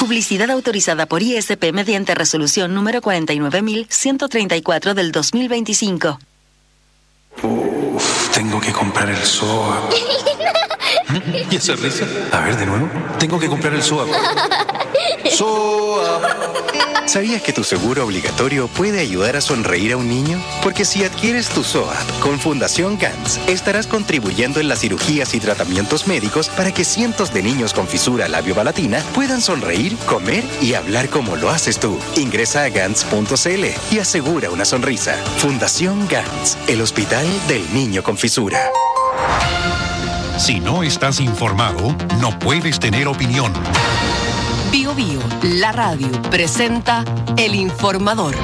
Publicidad autorizada por ISP mediante resolución número 49134 del 2025. Tengo que comprar el SOA. ¿Y esa risa? A ver, de nuevo. Tengo que comprar el SOA. ¡SOA! ¿Sabías que tu seguro obligatorio puede ayudar a sonreír a un niño? Porque si adquieres tu SOA con Fundación Gans, estarás contribuyendo en las cirugías y tratamientos médicos para que cientos de niños con fisura labiopalatina puedan sonreír, comer y hablar como lo haces tú. Ingresa a gans.cl y asegura una sonrisa. Fundación Gans, el hospital del niño con fisura. Si no estás informado, no puedes tener opinión. Bio Bio, la radio, presenta El Informador.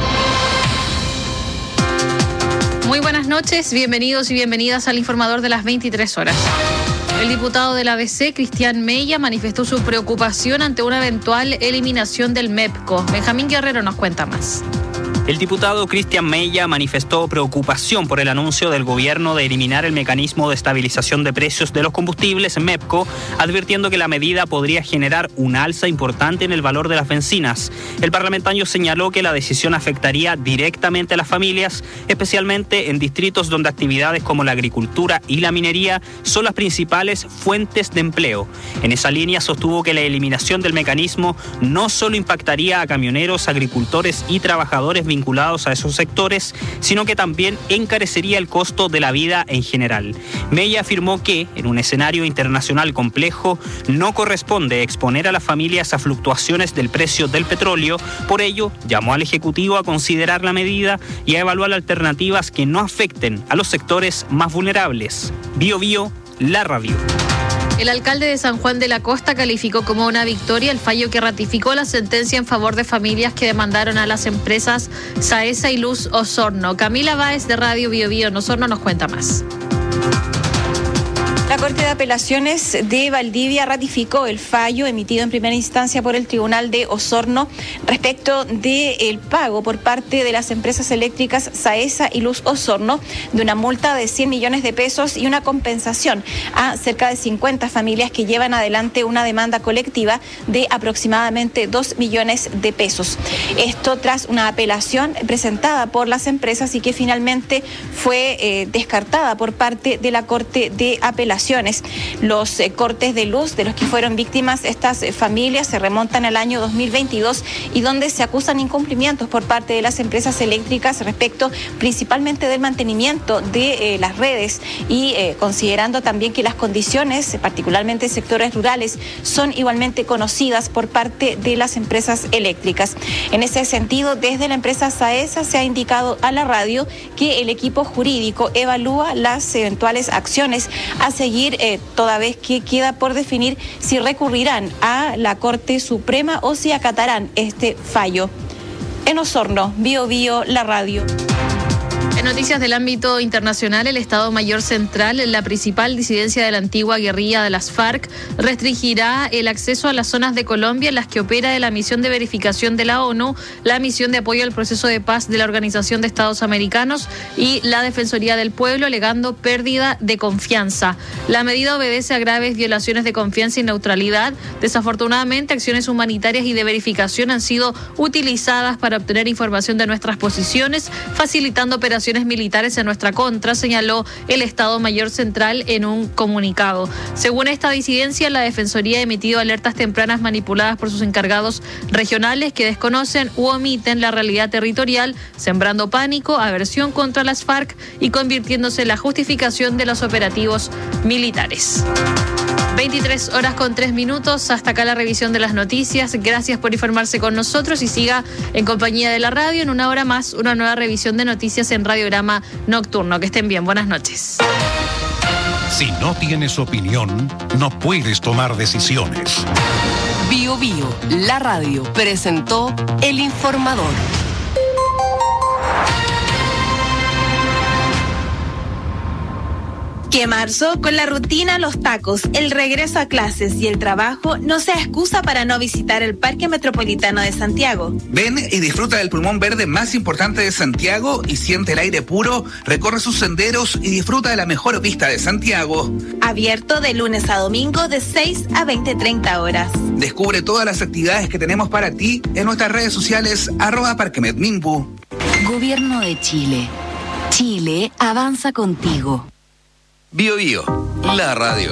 Muy buenas noches, bienvenidos y bienvenidas al Informador de las 23 horas. El diputado del ABC, Cristian Mella, manifestó su preocupación ante una eventual eliminación del MEPCO. Benjamín Guerrero nos cuenta más. El diputado Cristian Mella manifestó preocupación por el anuncio del gobierno de eliminar el mecanismo de estabilización de precios de los combustibles, MEPCO, advirtiendo que la medida podría generar una alza importante en el valor de las bencinas. El parlamentario señaló que la decisión afectaría directamente a las familias, especialmente en distritos donde actividades como la agricultura y la minería son las principales fuentes de empleo. En esa línea sostuvo que la eliminación del mecanismo no solo impactaría a camioneros, agricultores y trabajadores vinculados a esos sectores, sino que también encarecería el costo de la vida en general. Mella afirmó que, en un escenario internacional complejo, no corresponde exponer a las familias a fluctuaciones del precio del petróleo. Por ello, llamó al Ejecutivo a considerar la medida y a evaluar alternativas que no afecten a los sectores más vulnerables. Bio Bio, la radio. El alcalde de San Juan de la Costa calificó como una victoria el fallo que ratificó la sentencia en favor de familias que demandaron a las empresas Saesa y Luz Osorno. Camila Báez de Radio Bio Bio en Osorno nos cuenta más. La Corte de Apelaciones de Valdivia ratificó el fallo emitido en primera instancia por el Tribunal de Osorno respecto del pago por parte de las empresas eléctricas Saesa y Luz Osorno de una multa de 100 millones de pesos y una compensación a cerca de 50 familias que llevan adelante una demanda colectiva de aproximadamente 2 millones de pesos. Esto tras una apelación presentada por las empresas y que finalmente fue descartada por parte de la Corte de Apelaciones. Los cortes de luz de los que fueron víctimas estas familias se remontan al año 2022 y donde se acusan incumplimientos por parte de las empresas eléctricas respecto principalmente del mantenimiento de las redes y considerando también que las condiciones, particularmente en sectores rurales, son igualmente conocidas por parte de las empresas eléctricas. En ese sentido, desde la empresa Saesa se ha indicado a la radio que el equipo jurídico evalúa las eventuales acciones a seguir toda vez que queda por definir si recurrirán a la Corte Suprema o si acatarán este fallo. En Osorno, Bio Bio, la radio. En noticias del ámbito internacional, el Estado Mayor Central, la principal disidencia de la antigua guerrilla de las FARC, restringirá el acceso a las zonas de Colombia en las que opera la misión de verificación de la ONU, la misión de apoyo al proceso de paz de la Organización de Estados Americanos y la Defensoría del Pueblo, alegando pérdida de confianza. La medida obedece a graves violaciones de confianza y neutralidad. Desafortunadamente, acciones humanitarias y de verificación han sido utilizadas para obtener información de nuestras posiciones, facilitando operaciones militares en nuestra contra, señaló el Estado Mayor Central en un comunicado. Según esta disidencia, la Defensoría ha emitido alertas tempranas manipuladas por sus encargados regionales que desconocen u omiten la realidad territorial, sembrando pánico, aversión contra las FARC y convirtiéndose en la justificación de los operativos militares. 23 horas con 3 minutos, hasta acá la revisión de las noticias. Gracias por informarse con nosotros y siga en compañía de la radio. En una hora más, una nueva revisión de noticias en Radiograma Nocturno. Que estén bien, buenas noches. Si no tienes opinión, no puedes tomar decisiones. Bio Bio, la radio, presentó El Informador. Que marzo, con la rutina, los tacos, el regreso a clases y el trabajo, no sea excusa para no visitar el Parque Metropolitano de Santiago. Ven y disfruta del pulmón verde más importante de Santiago y siente el aire puro, recorre sus senderos y disfruta de la mejor vista de Santiago. Abierto de lunes a domingo de 6 a 20:30 horas. Descubre todas las actividades que tenemos para ti en nuestras redes sociales @parquemetminbu. Gobierno de Chile. Chile avanza contigo. Bio Bio, la radio.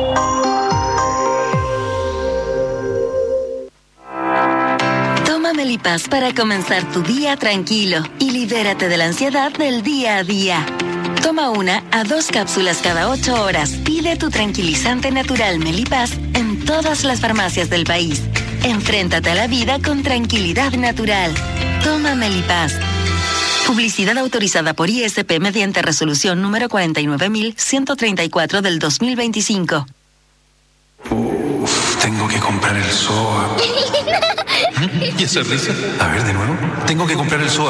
Toma Melipaz para comenzar tu día tranquilo y libérate de la ansiedad del día a día. Toma 1 a 2 cápsulas cada 8 horas. Pide tu tranquilizante natural Melipaz en todas las farmacias del país. Enfréntate a la vida con tranquilidad natural. Toma Melipaz. Publicidad autorizada por ISP mediante resolución número 49134 del 2025. Tengo que comprar el SOA. ¿Y esa risa? A ver, de nuevo. Tengo que comprar el SOA.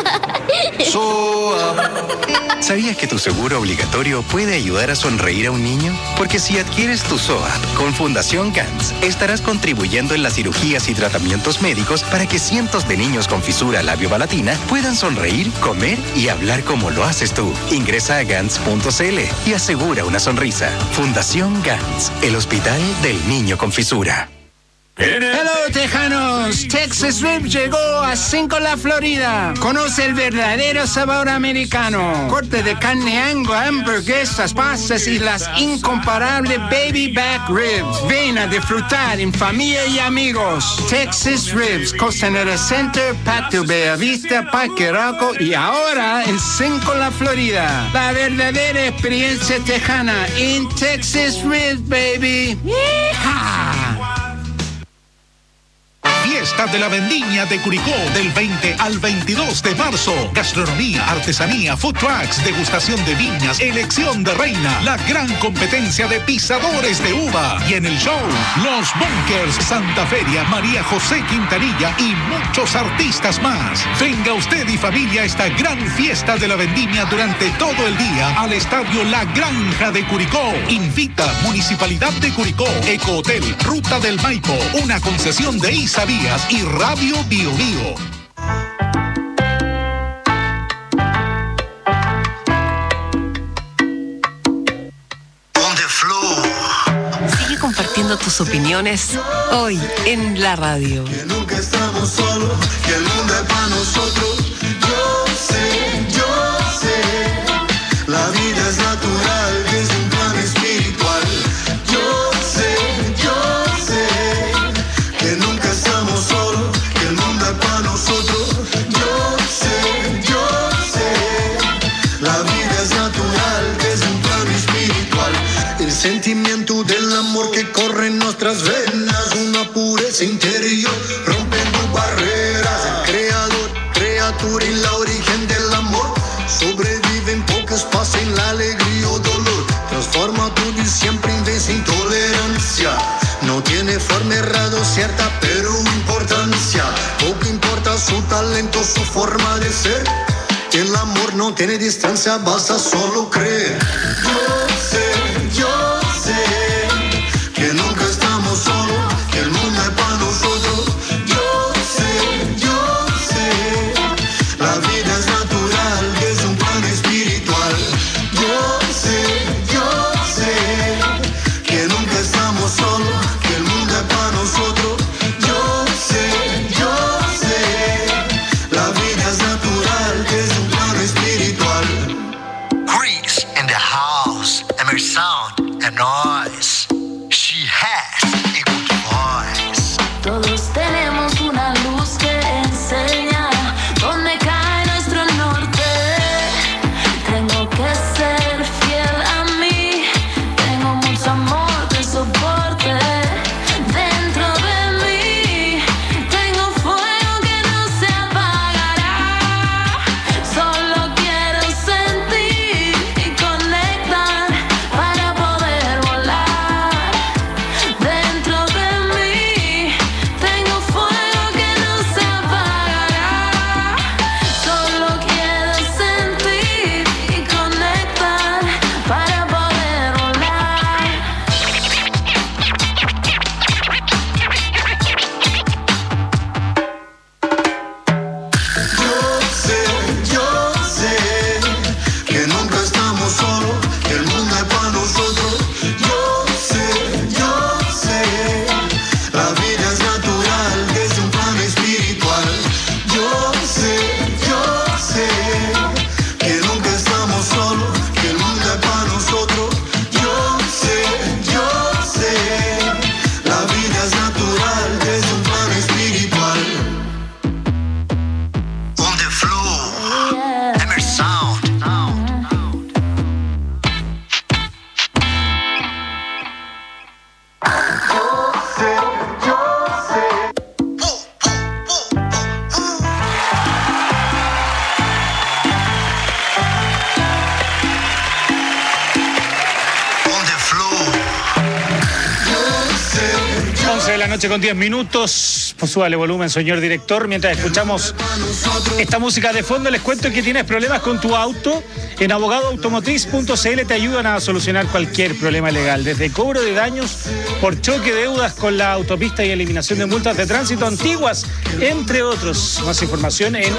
¡SOA! ¿Sabías que tu seguro obligatorio puede ayudar a sonreír a un niño? Porque si adquieres tu SOA con Fundación GANS, estarás contribuyendo en las cirugías y tratamientos médicos para que cientos de niños con fisura labiopalatina puedan sonreír, comer y hablar como lo haces tú. Ingresa a GANS.cl y asegura una sonrisa. Fundación GANS, el hospital del niño con fisura. Hello, tejanos. Texas Rib llegó a Cinco-La, Florida. Conoce el verdadero sabor americano. Corte de carne Angus, hamburguesas, pastas y las incomparables baby back ribs. Ven a disfrutar en familia y amigos. Texas Ribs, Costanera Center, Patio Bellavista, Parque Arauco y ahora en Cinco-La, Florida. La verdadera experiencia tejana en Texas Ribs, baby. ¡Yeehaw! Fiesta de la Vendimia de Curicó del 20 al 22 de marzo. Gastronomía, artesanía, food trucks, degustación de viñas, elección de reina, la gran competencia de pisadores de uva. Y en el show, Los Bunkers, Santa Feria, María José Quintanilla y muchos artistas más. Venga usted y familia a esta gran fiesta de la Vendimia durante todo el día al estadio La Granja de Curicó. Invita Municipalidad de Curicó, Ecohotel, Ruta del Maipo, una concesión de Isavías y Radio Bio Bio. Sigue compartiendo tus opiniones hoy en la radio. Que nunca estamos solos, que el mundo es para nosotros. Yo sé, la vida es natural, que es un plan espiritual. Yo sé, que nunca estamos solos, que el mundo es para nosotros. Yo sé, la vida es natural, que es un plan espiritual. El sentimiento del amor que corre en nuestras venas, una pureza interior, rompiendo barreras. El creador, criatura y la origen del amor, sobreviven pocos, pasan la alegría o dolor. Transforma todo y siempre vence intolerancia. No tiene forma errada o cierta, pero importancia. Poco importa su talento, su forma de ser. El amor no tiene distancia, basta solo creer. Yo sé, que nunca estamos solos, que el mundo es para nosotros. Yo sé, la vida es natural, que es un plan espiritual. Yo sé, que nunca estamos solos, que el mundo es para nosotros. Yo sé, la vida es natural, que es un plan espiritual. Grease in the house. noche con 10 minutos. Pues súbale volumen, señor director. Mientras escuchamos esta música de fondo, les cuento que tienes problemas con tu auto. En abogadoautomotriz.cl te ayudan a solucionar cualquier problema legal, desde cobro de daños por choque, deudas con la autopista y eliminación de multas de tránsito antiguas, entre otros. Más información en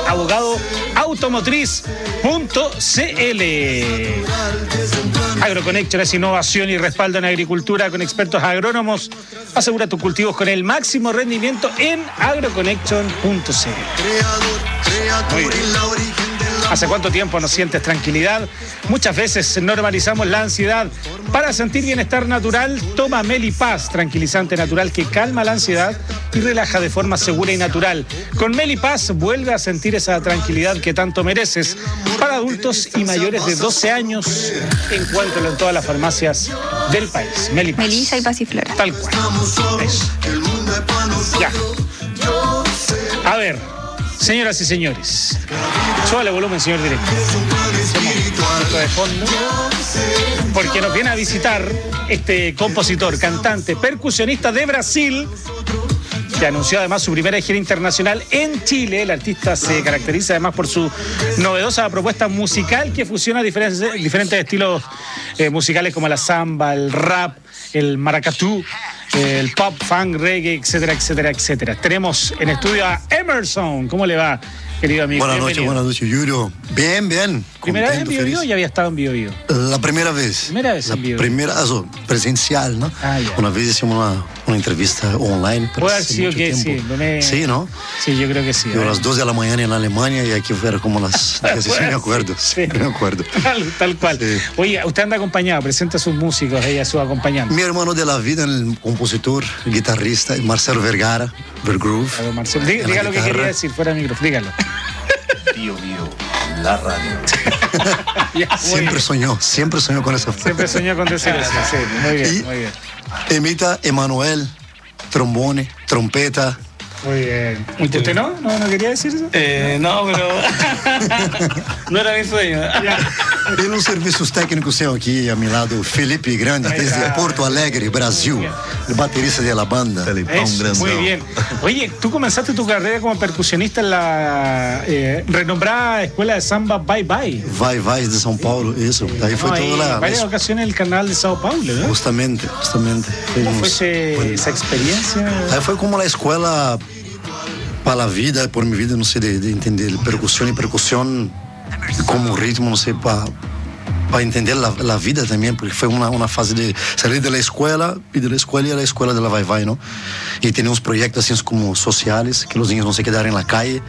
abogadoautomotriz.cl. AgroConnection es innovación y respaldo en agricultura con expertos agrónomos. Asegura tus cultivos con el máximo rendimiento en agroconnection.cl. Muy bien. ¿Hace cuánto tiempo no sientes tranquilidad? Muchas veces normalizamos la ansiedad. Para sentir bienestar natural, toma Melipaz, tranquilizante natural que calma la ansiedad y relaja de forma segura y natural. Con Melipaz vuelve a sentir esa tranquilidad que tanto mereces. Para adultos y mayores de 12 años, encuéntralo en todas las farmacias del país. Melipaz. Melissa y Pasiflora. Tal cual. Eso. Ya. A ver, señoras y señores, súbale volumen, señor director. Esto de fondo, porque nos viene a visitar este compositor, cantante, percusionista de Brasil, que anunció además su primera gira internacional en Chile. El artista se caracteriza además por su novedosa propuesta musical que fusiona diferentes estilos musicales como la samba, el rap, el maracatú, el pop, funk, reggae, etcétera, etcétera, etcétera. Tenemos en estudio a Emerson. ¿Cómo le va, querido amigo? Buenas noches, Julio. Bien, bien. ¿Primera vez en Bio Bio o ya había estado en Bio Bio? La primera vez. Primera vez en Bio Bio. Primera, presencial, ¿no? Ah, ya. Una vez hicimos una entrevista online. Puede haber sido que sí. Sí, ¿no? Sí, yo creo que sí. Yo a las 2 de la mañana en Alemania y aquí fuera como las... sí, me acuerdo. Sí. Me acuerdo. Tal cual. Sí. Oye, usted anda acompañado, presenta a sus músicos, ella su acompañante. Mi hermano de la vida, el compositor, guitarrista, Marcelo Vergara, Vergroove. Marcelo, diga lo que quería decir fuera de micrófono, dígalo. Bio Bio, la radio. Siempre soñó con esa frase. Siempre soñó con decir eso, sí, muy bien, muy bien. Imita Emanuel, trombone, trompeta. Muy bien. ¿Usted no? ¿No quería decir eso? No, pero no era mi sueño. E nos serviços técnicos tenho aqui a mi lado Felipe Grande, desde Porto Alegre, Brasil, el baterista de la banda. Muy bien. Oye, tú comenzaste tu carrera como percusionista en la renombrada escuela de samba Bye Bye. Vai Vai de São Paulo, eso. Ahí fue toda varias ocasiones el canal de Sao Paulo, ¿no? Justamente. ¿Cómo fue esa experiencia? Ahí fue como la escuela para la vida, por mi vida, no sé, de entender percusión y percusión como ritmo, no sé, para entender la vida también, porque fue una fase de salir de la escuela y de la escuela y a la escuela de la Vai Vai, ¿no? Y teníamos proyectos así como sociales, que los niños no se quedaran en la calle,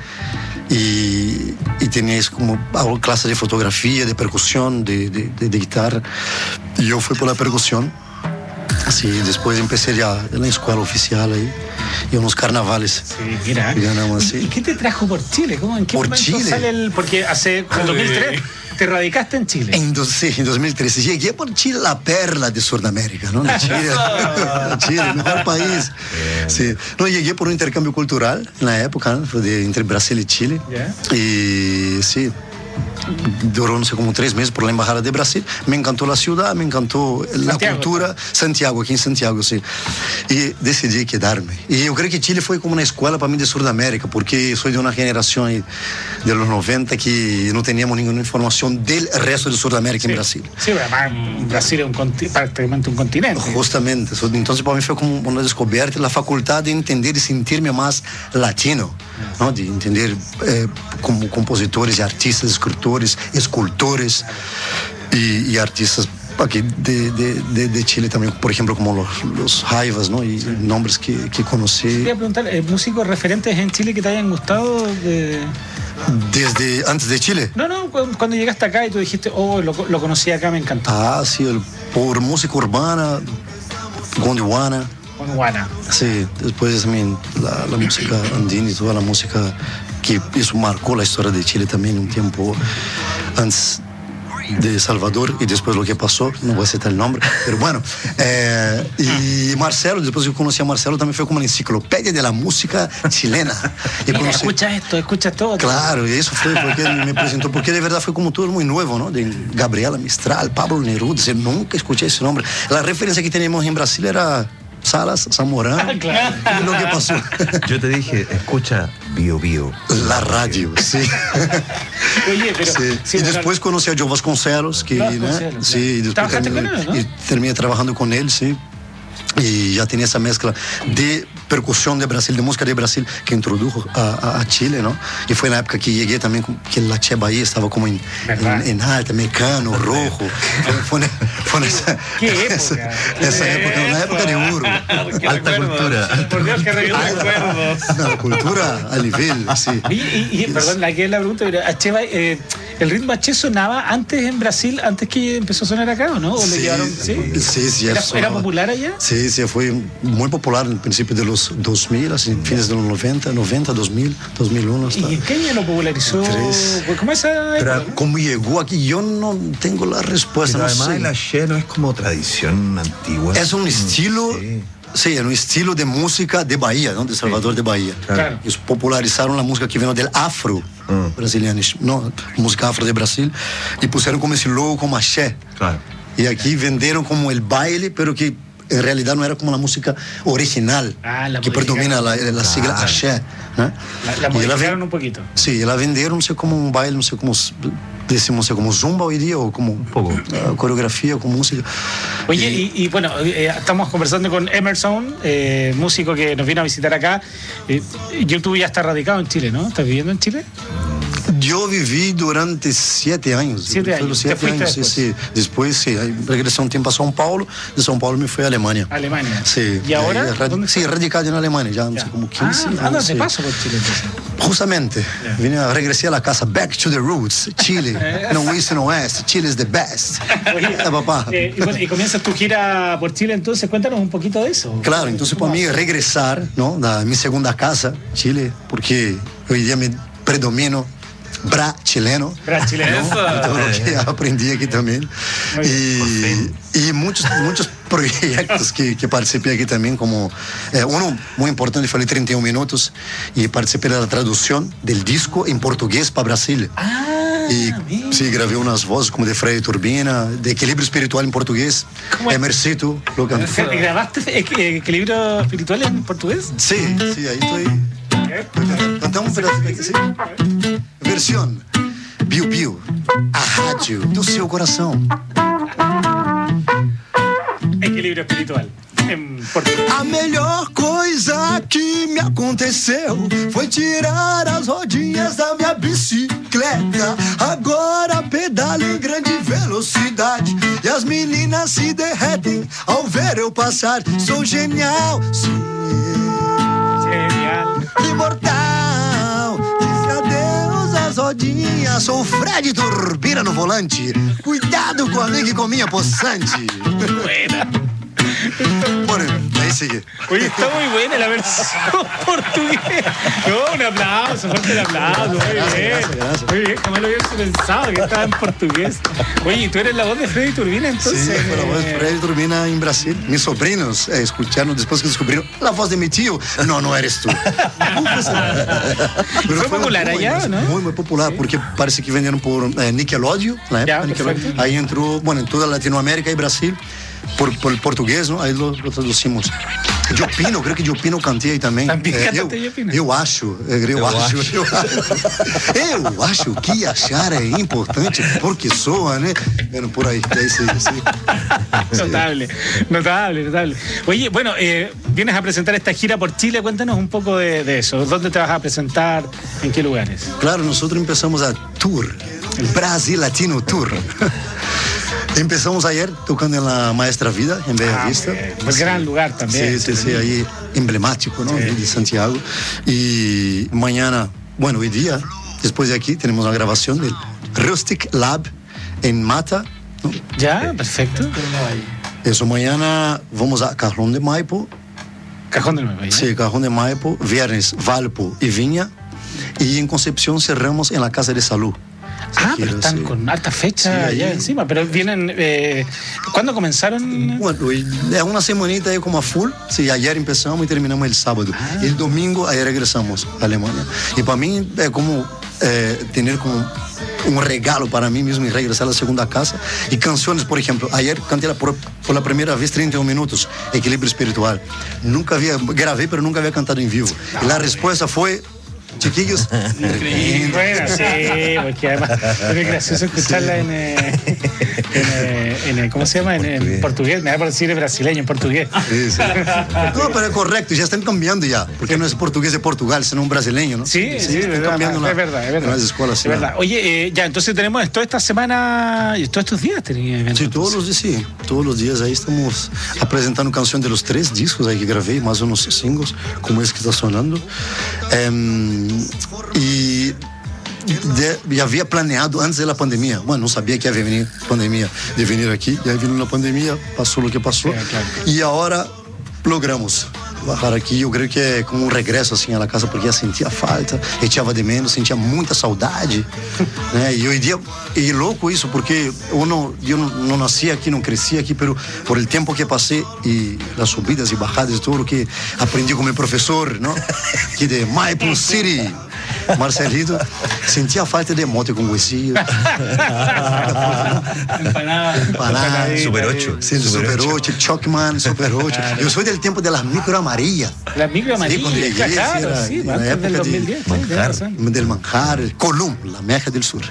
y teníais como clases de fotografía, de percusión, de guitarra. Y yo fui por la percusión. Sí, después empecé ya en la escuela oficial ahí y unos carnavales. Sí, mira. ¿Y qué te trajo por Chile? ¿En qué momento Chile? Sale porque en 2003 te radicaste en Chile. En 2013 llegué por Chile, la perla de Sudamérica, ¿no? Chile, el mejor país. Sí. No, llegué por un intercambio cultural en la época, ¿no? Entre Brasil y Chile. Yeah. Y sí. Duró, no sé, como 3 meses por la embajada de Brasil. Me encantó la ciudad, me encantó la cultura. Santiago, aquí en Santiago, sí. Y decidí quedarme. Y yo creo que Chile fue como una escuela para mí de Sudamérica, porque soy de una generación de los 90 que no teníamos ninguna información del resto de Sudamérica en Brasil. Sí, además Brasil es prácticamente un continente. Justamente. Entonces para mí fue como una descubierta, la facultad de entender y sentirme más latino, ¿no? De entender como compositores y artistas, escritores, escultores y artistas aquí de Chile también, por ejemplo, como los Jaivas, ¿no? Y nombres que conocí. Quería preguntar, ¿músicos referentes en Chile que te hayan gustado? ¿Desde antes de Chile? No, cuando llegaste acá y tú dijiste, lo conocí acá, me encantó. Ah, sí, por música urbana, Gondwana. Sí, después también la música andina y toda la música que eso marcó la historia de Chile también un tiempo antes de Salvador y después lo que pasó, no voy a citar el nombre, pero bueno. Y Marcelo, después yo conocí a Marcelo, también fue como una enciclopedia de la música chilena. Y mira, escucha todo. Claro, y eso fue porque él me presentó, porque de verdad fue como todo muy nuevo, ¿no? De Gabriela Mistral, Pablo Neruda, nunca escuché ese nombre. La referencia que teníamos en Brasil era Salas, Zamorano, Claro. y lo que pasó. Yo te dije, escucha Bio Bio. La radio, sí. Oye, pero... Sí. sí, Y bueno, después conocí a Joe Vasconcelos, que, Vasconcelos, sí, y después ¿trabajaste con él, no? y terminé trabajando con él, sí. Y ya tenía esa mezcla de percusión de Brasil, de música de Brasil, que introdujo a Chile, ¿no? Y fue en la época que llegué también, que la Che Bahía estaba como en alta, mecano, rojo. Fue en esa, ¿Qué época? esa época, una época de oro. Alta cultura. Por Dios, que revivió recuerdos. La cultura a nivel, sí. Y perdón, la pregunta, pero a Cheva, ¿el ritmo Che sonaba antes en Brasil, antes que empezó a sonar acá o no? ¿O lo llevaron? Sí, ¿Era popular allá? Sí, fue muy popular en el principio de los 2000, así, fines de los 90, 2000, 2001. Hasta. ¿Y en qué año lo popularizó? ¿Cómo esa época? ¿Cómo llegó aquí? Yo no tengo la respuesta. Pero no además sé. el axé no es como tradición antigua. Es un estilo... Sí, es un estilo de música de Bahía, ¿no? De Salvador de Bahía. Claro. Ellos popularizaron la música que vino del afro brasileño, ¿no? Música afro de Brasil, y pusieron como ese logo como axé. Claro. Y aquí vendieron como el baile, pero que en realidad no era como la música original, que predomina la sigla axé, ¿no? La Y modificaron un poquito. Sí, la vendieron, no sé, como un baile, no sé cómo decimos, no sé, como zumba hoy día, o como un poco coreografía, con música. Oye, y bueno, estamos conversando con Emerson, músico que nos vino a visitar acá. Tú ya estás radicado en Chile, ¿no? ¿Estás viviendo en Chile? Yo viví durante 7 años. 7 años. ¿Te fuiste después? Sí. Después, sí. Ahí regresé un tiempo a São Paulo. De São Paulo me fui a Alemania. Alemania. Sí. ¿Y ahora? Sí, radicado en Alemania, ya no sé, como 15 años. ¿Dónde sí. paso por Chile entonces? Justamente, regresé a la casa, back to the roots, Chile, no east, no west, Chile is the best. Oye, papá. Y comienzas tu gira por Chile, entonces cuéntanos un poquito de eso. Claro, entonces para mí regresar, ¿no? A mi segunda casa, Chile, porque hoy día me predomino chileno. Chileno. Todo lo que aprendí aquí también. Y muchos proyectos que participé aquí también, como uno muy importante, fue 31 minutos, y participé de la traducción del disco en portugués para Brasil. Sí, grabé unas voces como de Freddy Turbina, de Equilibrio Espiritual en portugués, Emercito, lo canté. ¿Grabaste Equilibrio Espiritual en portugués? Sí, ahí estoy. Cantamos un pedacito aqui, sim? Versão Bio Bio, a rádio do seu coração. Equilibrio Espiritual em português. A melhor coisa que me aconteceu foi tirar as rodinhas da minha bicicleta. Agora pedalo em grande velocidade e as meninas se derretem ao ver eu passar. Sou genial, sim. Imortal, diz adeus às rodinhas. Sou o Fred Turbina no volante. Cuidado com a amiga e com minha possante. Buena. Bueno, ahí sigue. Oye, está muy buena la versión portuguesa. No, un aplauso, fuerte el aplauso. Muy bien. Gracias. Muy bien, jamás lo hubiese pensado que estaba en portugués. Oye, ¿y tú eres la voz de Freddy Turbina entonces? Sí, fue la voz de Freddy Turbina en Brasil. Mis sobrinos escucharon después que descubrieron la voz de mi tío. No eres tú. Pero ¿fue popular allá, no? Muy popular, porque parece que vendieron por Nickelodeon, la época Nickelodeon. Ahí entró, bueno, en toda Latinoamérica y Brasil, por el portugués, ¿no? Aí lo traducimos. Jopino, creo que Jopino cantei aí também. Eu acho que achar é importante porque soa, né? Bueno, por aí, sí. Notable. Oye, bueno, vienes a presentar esta gira por Chile, cuéntanos un poco de eso. ¿Dónde te vas a presentar? ¿En qué lugares? Claro, nosotros empezamos a tour, el Brasil Latino Tour. Empezamos ayer tocando en la Maestra Vida, en Bella Vista. Un gran lugar también. Sí, ahí emblemático, ¿no? De Santiago. Y mañana, bueno, hoy día, después de aquí, tenemos una grabación del Rustic Lab en Mata, ¿no? Ya, perfecto. Eso, mañana vamos a Cajón de Maipo. Cajón de Maipo, ¿ya? Sí, Cajón de Maipo, viernes Valpo y Viña. Y en Concepción cerramos en la Casa de Salud. Pero están con alta fecha allá encima. Pero vienen... ¿Cuándo comenzaron? Bueno, es una semanita ahí como a full. Sí, ayer empezamos y terminamos el sábado. Y el domingo ahí regresamos a Alemania. Y para mí es como tener como un regalo para mí mismo y regresar a la segunda casa. Y canciones, por ejemplo, ayer canté por la primera vez 31 minutos, equilibrio espiritual. Grabé, pero nunca había cantado en vivo. Y la respuesta fue, chiquillos, bueno, sí, porque además es gracioso escucharla en ¿cómo se llama? En portugués, me da por decir brasileño, en portugués. Sí. No, pero es correcto, ya están cambiando ya, porque no es portugués de Portugal, sino un brasileño, ¿no? Sí, están cambiando es verdad. En las escuelas, es verdad. Oye, ya, entonentonces tenemos toda esta semana, todos estos días tenía eventos. Sí, todos los días ahí estamos presentando canción de los 3 discos ahí que grabé, más unos singles, como es que está sonando. Y ya había planeado antes de la pandemia. Bueno, no sabía que había venido pandemia de venir aquí. Ya vino la pandemia, pasó lo que pasó. Sí, claro. Y ahora logramos bajar aqui. Eu creio que é como um regresso assim à casa, porque eu sentia falta, echava de menos, sentia muita saudade, né? E hoje dia e louco isso, porque eu não nasci aqui, não cresci aqui, pero por el tempo que passei e as subidas e bajadas e tudo que aprendi com meu professor, não? Que de Maple City, Marcelito, sentia falta de mote com huesillo. Empanada. Super 8. Sí, Super 8, Chocman, Super 8. Yo soy del tiempo de las micro amarillas. Las micro amarillas, sí, llegué, claro, sí, en la época del 2010. del manjar, Colum, la Meja del Sur.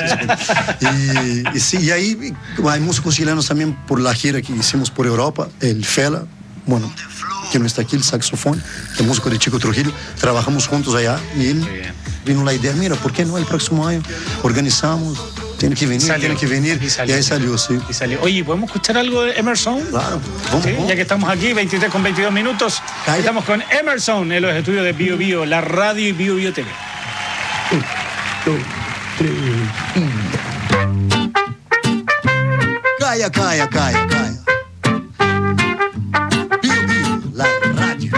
Y sí, y ahí hay músicos chilenos también por la gira que hicimos por Europa, el Fela, bueno, que no está aquí, el saxofón, el músico de Chico Trujillo, trabajamos juntos allá y él vino la idea, mira, ¿por qué no el próximo año organizamos? Tiene que venir, y ahí salió, sí. Y salió. Oye, ¿podemos escuchar algo de Emerson? Claro. ¿Sí? Ya que estamos aquí, 23 con 22 minutos, estamos con Emerson en los estudios de Bio Bio, la radio y Bio Bio TV. 1, 2, 3, Calla, calla, calla, calla. Bio Bio, la radio.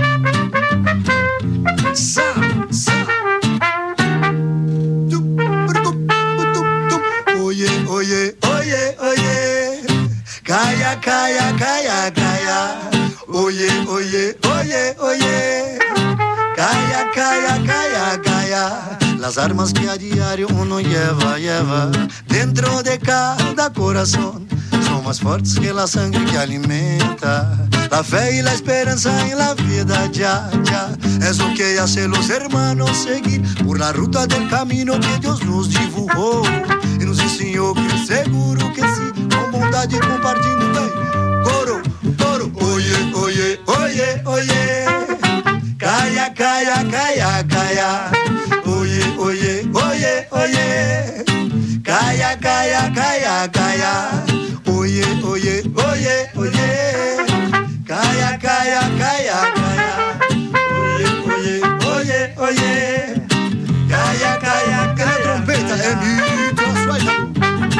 Oye, oye, oye, calla, calla, calla, calla. Oye, oye, oye, oye, calla, calla, calla, calla. Las armas que a diario uno lleva dentro de cada corazón son más fuertes que la sangre que alimenta. La fe y la esperanza en la vida ya es lo que hace los hermanos seguir por la ruta del camino que Dios nos dibujó y nos enseñó que seguro que sí, con bondad y compartiendo bem. Coro, coro, oye, oye, oye, oye, calla, calla, calla, calla. Oye, oye, oye, oye, calla, calla, calla, calla. Oye, oye, oye, oye, calla, calla, calla, calla. Oye, oye, oye, oye, calla, calla, calla. La trompeta es mi trasuela.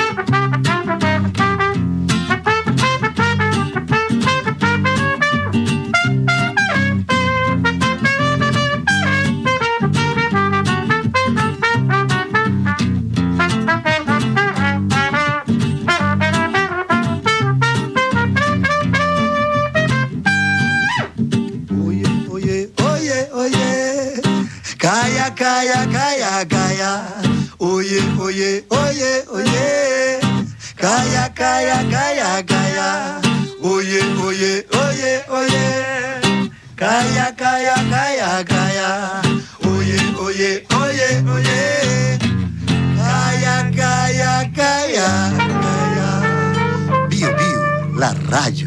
Calla, calla, calla, calla. Oye, oye, oye, oye. Calla, calla, calla, calla. Oye, oye, oye, oye. Calla, calla, calla, calla. Oye, oye, oye, oye. Calla, calla, calla, calla. Bio, bio, la radio.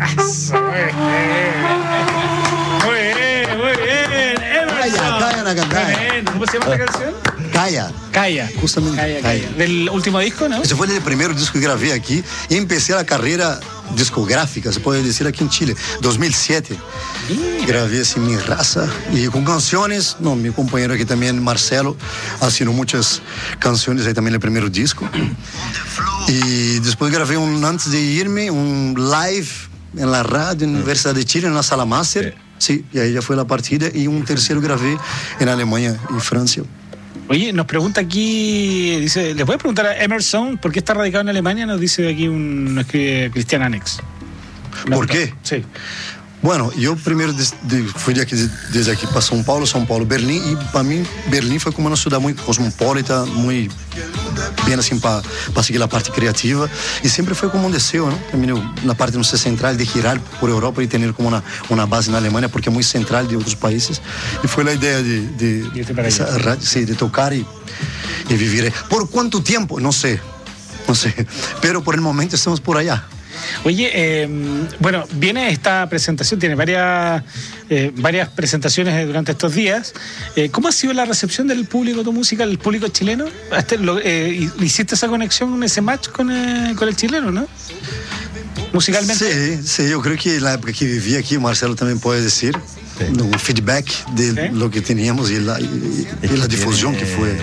Muy bien, muy bien. ¿Cómo se llama la canción? Calla. Calla. Justamente. Calla. Del último disco, ¿no? Ese fue el primer disco que grabé aquí y empecé la carrera discográfica, se puede decir, aquí en Chile, 2007. Grabé así mi raza y con canciones, no, mi compañero aquí también, Marcelo, haciendo muchas canciones ahí también el primer disco. Y después grabé antes de irme, un live en la radio en la Universidad de Chile, en la Sala Master. Sí, y ahí ya fue la partida y un tercero grabé en Alemania y Francia. Oye, nos pregunta aquí, dice, ¿le puedes preguntar a Emerson por qué está radicado en Alemania? Nos dice aquí nos escribe Cristian Anex. ¿Por qué? Sí. Bueno, yo primero fui desde aquí para São Paulo, Berlim, y para mí Berlim fue como una ciudad muy cosmopolita, muy bien assim para seguir la parte creativa. Y siempre fue como un deseo, ¿no? También la parte, no sé, central de girar por Europa y tener como una base en Alemania, porque es muy central de otros países. Y fue la idea de tocar y vivir. ¿Por cuánto tiempo? No sé. Pero por el momento estamos por allá. Oye, bueno, viene esta presentación, tiene varias presentaciones durante estos días. ¿Cómo ha sido la recepción del público, tu música, el público chileno? ¿Hiciste esa conexión, ese match con el chileno, no? Musicalmente. Sí, yo creo que la época que viví aquí, Marcelo también puede decir, un feedback de lo que teníamos y la difusión que fue.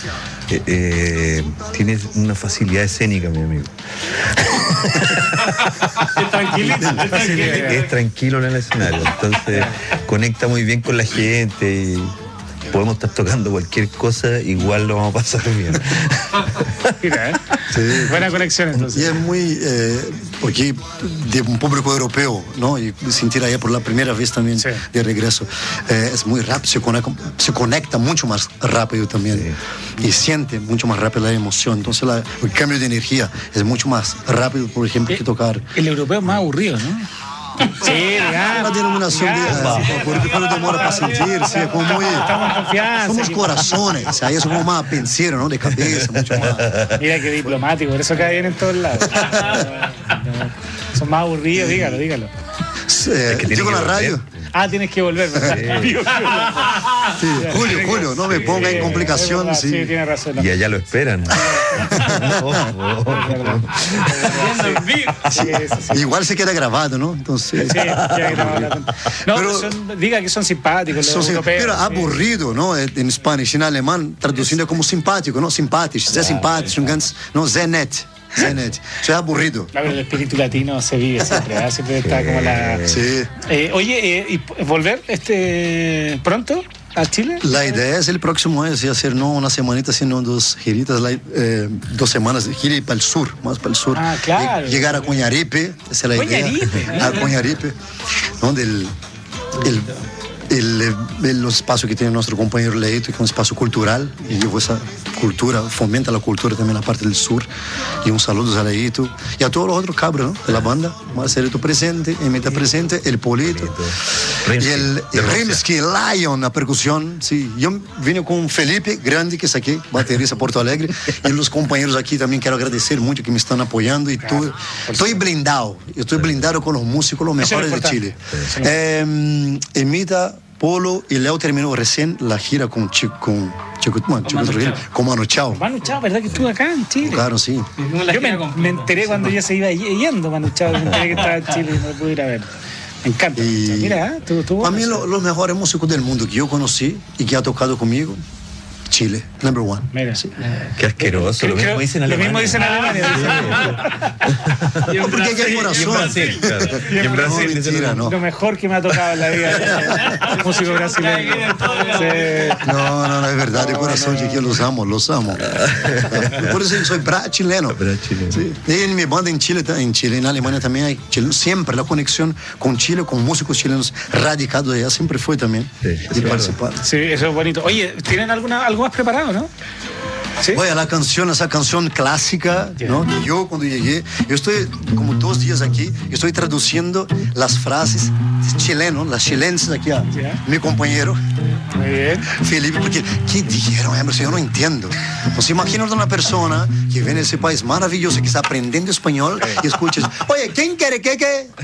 Tienes una facilidad escénica, mi amigo. Es tranquilo en el escenario, entonces conecta muy bien con la gente y podemos estar tocando cualquier cosa, igual lo vamos a pasar bien. Mira, sí. Buena conexión entonces. Y es muy, porque de un público europeo, ¿no? Y sentir allá por la primera vez también de regreso, es muy rápido, se conecta mucho más rápido también y siente mucho más rápido la emoción. Entonces el cambio de energía es mucho más rápido, por ejemplo, que tocar. El europeo es más aburrido, ¿no? Sí, digamos. La denominación porque cuando demora para sentir, sí, es como muy. Estamos en confianza. Somos corazones, ahí es como más pensero, ¿no? De cabeza, mucho más. Mira qué diplomático, por eso cae bien en todos lados. Son más aburridos, dígalo. Digo la radio. Tienes que volver. Sí, Julio, no me ponga en complicación. Sí, tiene razón. Y allá lo esperan. Igual se queda grabado, ¿no? Entonces. Sí, queda grabado. No, pero diga que son simpáticos los europeos. Pero aburrido, ¿no? En Spanish, en alemán, traduciendo como simpático, ¿no? Simpático, sehr simpático, no, sehr nett. Eso es aburrido. Claro, el espíritu latino se vive siempre, siempre está como la. Sí. Oye, ¿y volver pronto a Chile? La idea es el próximo año, hacer no una semanita, sino 2 giritas, 2 semanas de gira para el sur, más para el sur. Claro. Llegar a Coñaripe, esa es la idea. A Coñaripe, donde el espacio que tiene nuestro compañero Leito, que es un espacio cultural, y llevo esa cultura, fomenta la cultura también en la parte del sur. Y un saludo a Leito y a todos los otros cabros, ¿no? De la banda. Marcelito presente, Emita presente, el Polito y el Rimsky Lion, la percusión. Sí. Yo vine con Felipe Grande, que es aquí, baterista Porto Alegre, y los compañeros aquí también quiero agradecer mucho que me están apoyando. Y estoy blindado, con los músicos, los mejores de Chile. Emita, Polo y Leo terminó recién la gira con Manu Chao. Manu Chao, ¿verdad que estuvo acá en Chile? Claro, sí. Yo me enteré cuando ya se iba yendo Manu Chao, me enteré que estaba en Chile y no pude ir a ver. Me encanta. Mira, tú. A mí los mejores músicos del mundo que yo conocí y que ha tocado conmigo, Chile, number one. Mira, sí. Qué asqueroso, lo mismo dicen en Alemania. Lo mismo dicen en Alemania. Porque aquí hay corazón. Y en Brasil, mentira, no. Lo mejor que me ha tocado en la vida, el músico brasileño. No, es verdad, de corazón, que yo los amo. Por eso yo soy chileno. Sí. Y en mi banda en Chile, en Alemania también hay chilenos. Siempre la conexión con Chile, con músicos chilenos radicados allá, siempre fue también. Sí, participar. Sí, eso es bonito. Oye, ¿tienen algo más preparado, no? ¿Sí? Oye, esa canción clásica, ¿no? Yo cuando llegué, yo estoy como 2 días aquí, estoy traduciendo las frases chilenas, las chilenses aquí a mi compañero. Muy bien. Felipe, porque ¿qué dijeron, Emerson? Yo no entiendo. Pues imagínate una persona que viene de ese país maravilloso, que está aprendiendo español y escuchas, oye, ¿quién quiere qué?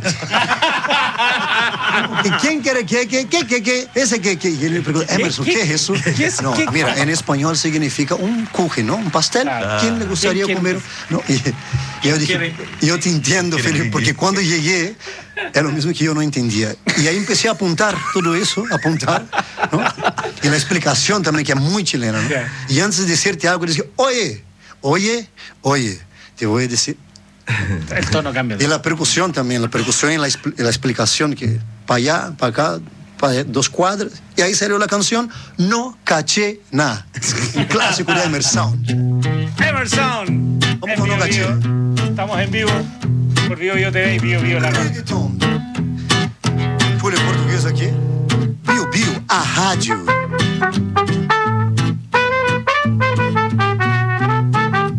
¿Quién quiere qué? Ese qué. Y él me pregunta, Emerson, ¿qué es eso? No, mira, en español significa un kuchen, ¿no? Un pastel. ¿Quién le gustaría comer? No, y yo dije, yo te entiendo, Felipe, porque cuando llegué, era lo mismo que yo no entendía. Y ahí empecé a apuntar todo eso, ¿no? Y la explicación también, que es muy chilena, ¿no? Y antes de decirte algo, decía, oye, te voy a decir. El tono cambia. Y la percusión también, y la explicación, que para allá, para acá, para allá, 2 cuadras, y ahí salió la canción No Caché Nada. Un clásico de Emerson. ¿Cómo no caché? Estamos en vivo por Bio Bio TV y Bio Bio la radio. Fue el portugués aquí. Bio Bio, a rádio.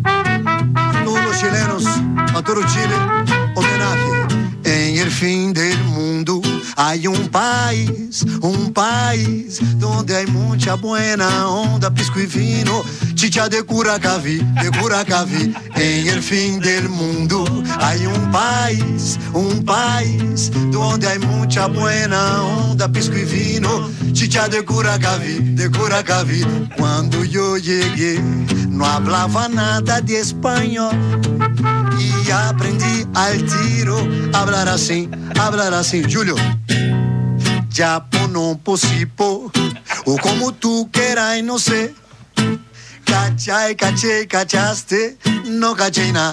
un país donde hay mucha buena onda, pisco y vino, chicha de Curacaví, en el fin del mundo. Hay un país donde hay mucha buena onda, pisco y vino, chicha de Curacaví. Cuando yo llegué no hablaba nada de español y aprendí al tiro a hablar así, Julio. Japono posipo, o como tú quieras, no sé. Cachai, cachaste, no caché nada.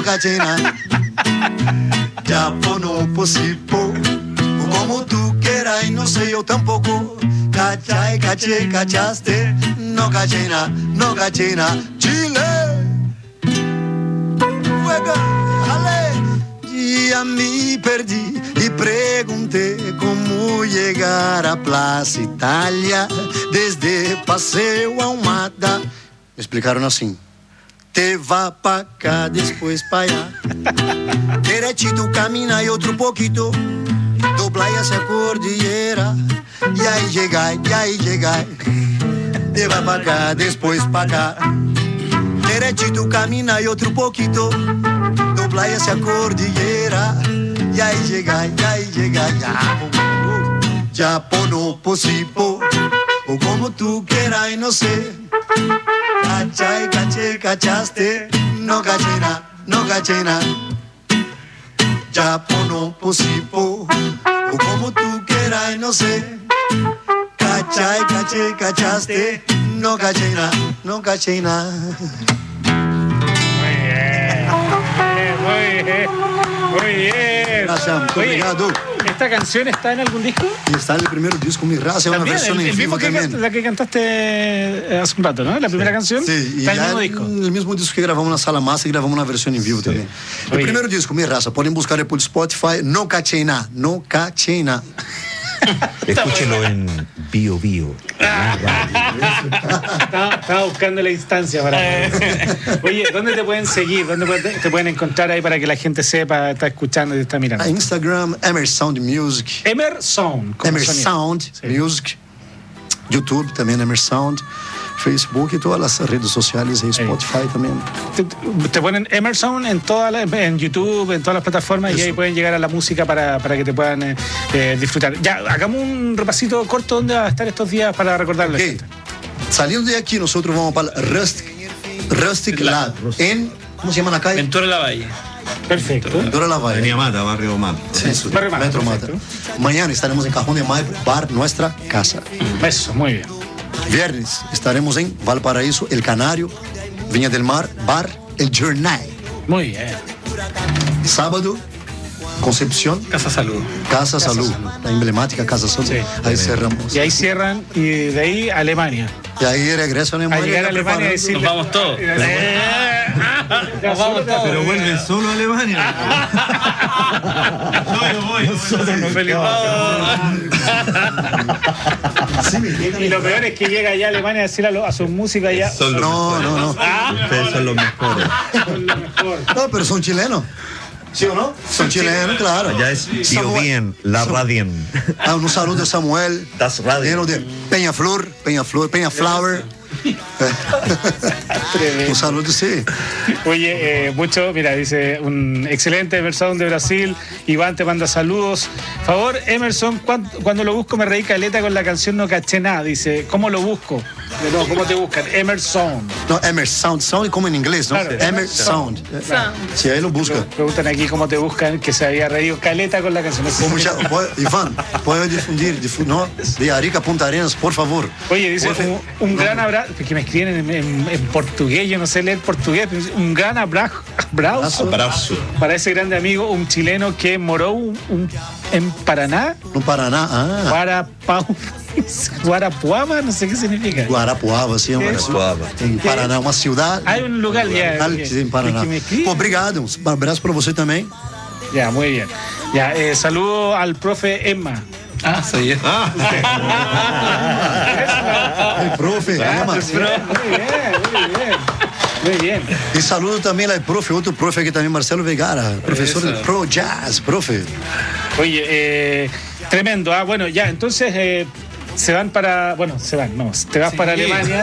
Japono posipo, o como tú quieras, no sé, yo tampoco. Cachai, cachaste, no caché nada. Chile, juega, ale. Y a mí perdí y pregunté cómo llegar a Plaza Italia desde Paseo Ahumada. Me explicaron así: te va pa' acá, después pa' allá, derechito camina y otro poquito, dobla hacia cordillera, y ahí llega, te va pa' acá, después pa' acá, derechito camina y otro poquito, dobla hacia cordillera, y ahí llega, ya pono posipo, o como tú quieras, no sé. Cachai, cachaste, no caché nada. Japono posipo, o como tú quieras, no sé. Cachai, cachaste, no caché nada. Muy bien. Gracias, muy obrigado. ¿Esta canción está en algún disco? Está en el primer disco, Mi Raza, una versión en vivo también. La que cantaste hace un rato, ¿no? La primera canción. Sí, y está ya en el mismo disco. En el mismo disco que grabamos na Sala Massa y grabamos una versión en vivo también. El primer disco, Mi Raza, pueden buscar por Spotify, no caché nada. Escúchelo en Bio. Estaba buscando la instancia para. Oye, ¿dónde te pueden seguir? ¿Dónde te pueden encontrar ahí para que la gente sepa, está escuchando y te está mirando? Instagram, Emersound Music. Emersound Music. YouTube también, Emersound. Facebook y todas las redes sociales y Spotify también. Te ponen Emerson en YouTube, en todas las plataformas. Eso. Y ahí pueden llegar a la música para que te puedan disfrutar. Ya, hagamos un repasito corto dónde va a estar estos días para recordarlo. Okay. Saliendo de aquí, nosotros vamos para Rustic Lab en, ¿cómo se llama la calle? Ventura La Valle. Perfecto. Ventura La Valle. Avenida Mata, Barrio Mata. Sí, eso, Barrio Mata. Metro Mata. Mañana estaremos en Cajón de Maipo, bar Nuestra Casa. Eso, muy bien. Viernes estaremos en Valparaíso, El Canario, Viña del Mar, bar El Journal. Muy bien. Sábado, Concepción. Casa Salud. Casa Salud. La emblemática Casa Salud. Sí. Ahí cerramos. Y ahí cierran y de ahí Alemania. Y ahí regreso a Alemania. A llegar a Alemania y decirle, nos vamos todos. Nos vamos todos. Pero vuelven solo a Alemania. No, yo voy. Y lo peor es que llega allá a Alemania a decir a sus músicos allá. No. Ustedes son los mejores. No, pero son chilenos. ¿Sí o no? Son chilenos, claro. Ya es bien, la Radien. Un saludo de Samuel. Das Radien. De Peñaflor, Flower. Un saludo, sí. Oye, mira, dice un excelente Emerson de Brasil. Iván te manda saludos. Favor, Emerson, cuando lo busco me reí caleta con la canción No Caché Nada. Dice, ¿cómo lo busco? No, ¿cómo te buscan? Emerson. No, Emerson, sound como en inglés, ¿no? Claro, Emerson. Sí, ahí lo busca. Preguntan aquí cómo te buscan, que se había reído caleta con la canción. Iván, puede difundir, ¿no? De Arica Punta Arenas, por favor. Oye, dice un gran abrazo, que me escriben en portugués, yo no sé leer portugués, pero un gran abrazo para ese grande amigo, un chileno que moró en Paraná. En Paraná, Guarapuava, no sé qué significa. Guarapuava, sí, en Paraná, uma ciudad. Hay un lugar ya. En Paraná. Obrigado, un abrazo para você también. Ya, muy bien. Ya, saludo al profe Emma. Soy yo. El profe, Emma. Muy bien. Y saludo también al profe, otro profe que también, Marcelo Vergara, profesor del Pro Jazz, profe. Oye, Tremendo. Bueno, ya, entonces te vas para Alemania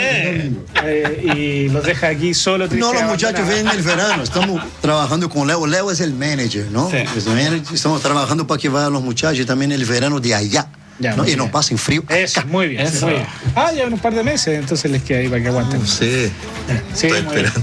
y los deja aquí solo. No, los muchachos vienen el verano. Estamos trabajando con Leo. Leo es el manager, ¿no? Sí. Estamos trabajando para que vayan los muchachos también el verano de allá. Ya, ¿no? Y no pasen frío. Eso, muy bien. Eso. Muy bien. Ya un par de meses, entonces les queda ahí para que aguanten. Sí. Estoy esperando.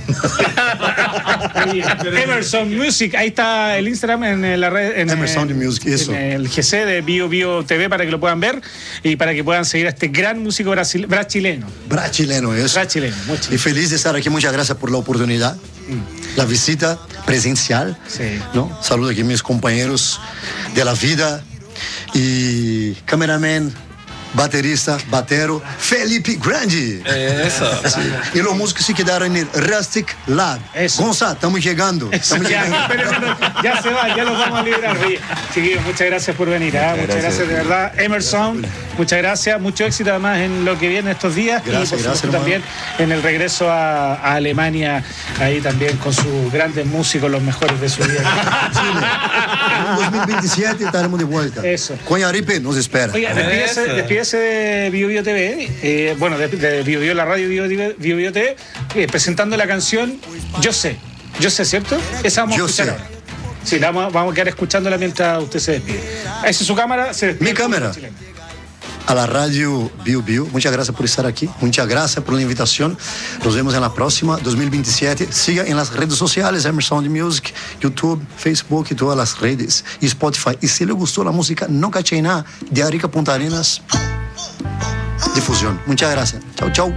Emerson Music, ahí está el Instagram en la red. Emerson Music, eso. En el GC de Bio TV para que lo puedan ver y para que puedan seguir a este gran músico brachileno. Brachileno, eso. Brachileno, mucho. Y feliz de estar aquí. Muchas gracias por la oportunidad. La visita presencial. Sí. ¿No? Saludo aquí a mis compañeros de la vida. Y cameraman, baterista, batero, Felipe Grande. Eso. Sí. Y los músicos se quedaron en el Rustic Lab. Gonzalo, estamos llegando. Ya se va, ya los vamos a liberar. Chiquillos, muchas gracias por venir. Muchas gracias de verdad. Emerson, muchas gracias. Mucho éxito además en lo que viene estos días. Gracias, y por supuesto también en el regreso a Alemania, ahí también con sus grandes músicos, los mejores de su vida. En 2027 estaremos de vuelta. Eso. Coñaripe nos espera. Oiga, despídese de Bio TV, de Bio la radio Bio TV, presentando la canción Yo sé, ¿cierto? Esa vamos a escuchar ahora. Sí, vamos a quedar escuchándola mientras usted se despide. Esa es su cámara. Mi cámara. A la radio Bio. Muchas gracias por estar aquí. Muchas gracias por la invitación. Nos vemos en la próxima, 2027. Siga en las redes sociales, Emerson Music, YouTube, Facebook y todas las redes. Y Spotify. Y si le gustó la música, no caché nada de Arica Punta Arenas. Difusión. Muchas gracias. Chau.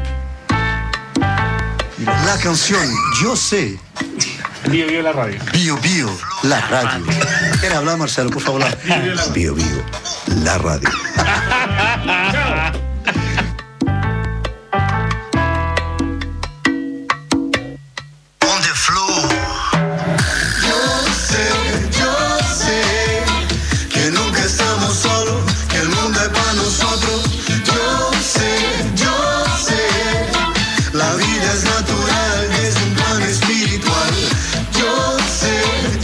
La canción Yo sé. Bio la radio. Bio la radio. ¿Quiere hablar, Marcelo? Por favor. Bio la radio. On the floor. Yo sé que nunca estamos solos, que el mundo es para nosotros. Yo sé, la vida es natural, es un plan espiritual. Yo sé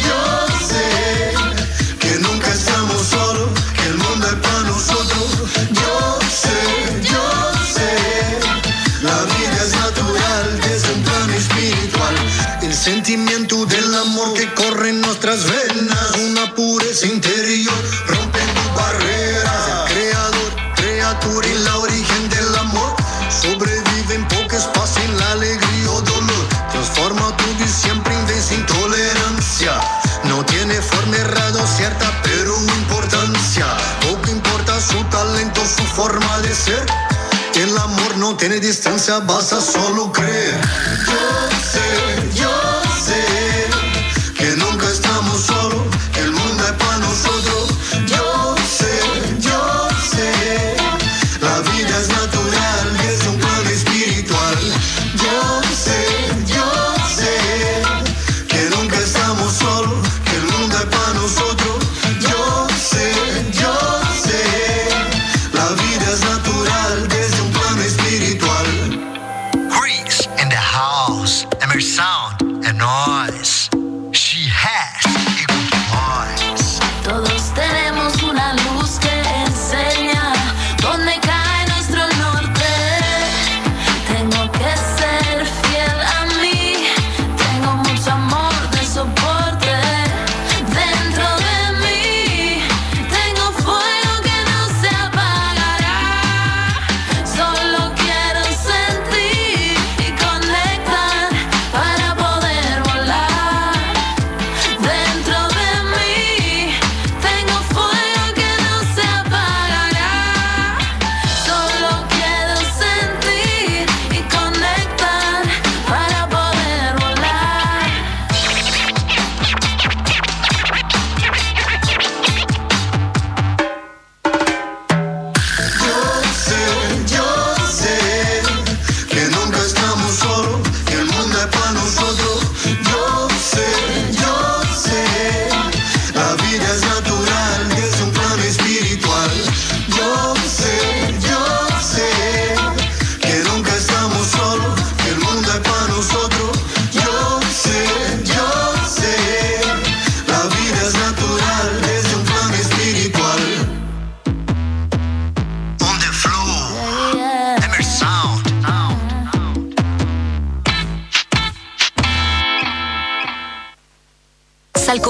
que nunca estamos solos, que el mundo es para nosotros. Yo sé, la vida es natural, es un plan espiritual. El sentimiento del amor que corre en nuestras venas, una pureza interior, rompiendo barreras. El creador, criatura y la origen del amor, sobrevive en poco espacio en la alegría o dolor. Transforma tu vida siempre en vez de intolerancia. No tiene forma errada o cierta, pero importancia. Poco importa su talento, su forma de ser. El amor no tiene distancia, basta solo creer. Yo sé que nunca estamos solos, que el mundo es para nosotros. Yo sé, la vida es natural, es un plan espiritual. Yo sé que nunca estamos solos, que el mundo es para nosotros. Yo sé, la vida es natural, es un plan espiritual. Chris in the house, Emerson.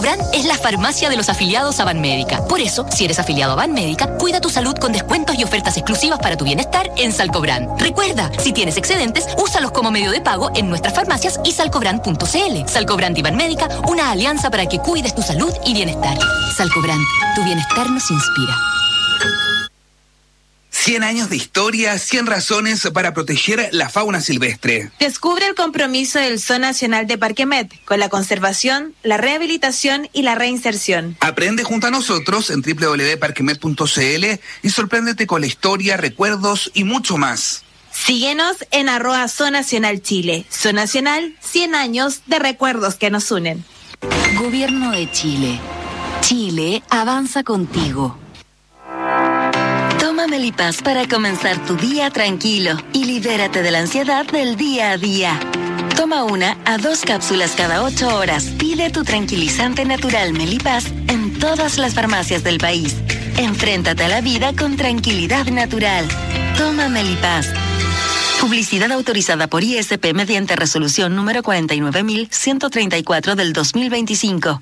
Salcobrand es la farmacia de los afiliados a Banmédica. Por eso, si eres afiliado a Banmédica, cuida tu salud con descuentos y ofertas exclusivas para tu bienestar en Salcobrand. Recuerda, si tienes excedentes, úsalos como medio de pago en nuestras farmacias y salcobrand.cl. Salcobrand y Banmédica, una alianza para que cuides tu salud y bienestar. Salcobrand, tu bienestar nos inspira. 100 años de historia, 100 razones para proteger la fauna silvestre. Descubre el compromiso del Zoo Nacional de Parque Met con la conservación, la rehabilitación y la reinserción. Aprende junto a nosotros en www.parquemet.cl y sorpréndete con la historia, recuerdos y mucho más. Síguenos en @Zoo Nacional Chile. Zoo Nacional, 100 años de recuerdos que nos unen. Gobierno de Chile. Chile avanza contigo. Toma Melipaz para comenzar tu día tranquilo y libérate de la ansiedad del día a día. Toma 1 a 2 cápsulas cada 8 horas. Pide tu tranquilizante natural Melipaz en todas las farmacias del país. Enfréntate a la vida con tranquilidad natural. Toma Melipaz. Publicidad autorizada por ISP mediante resolución número 49.134 del 2025.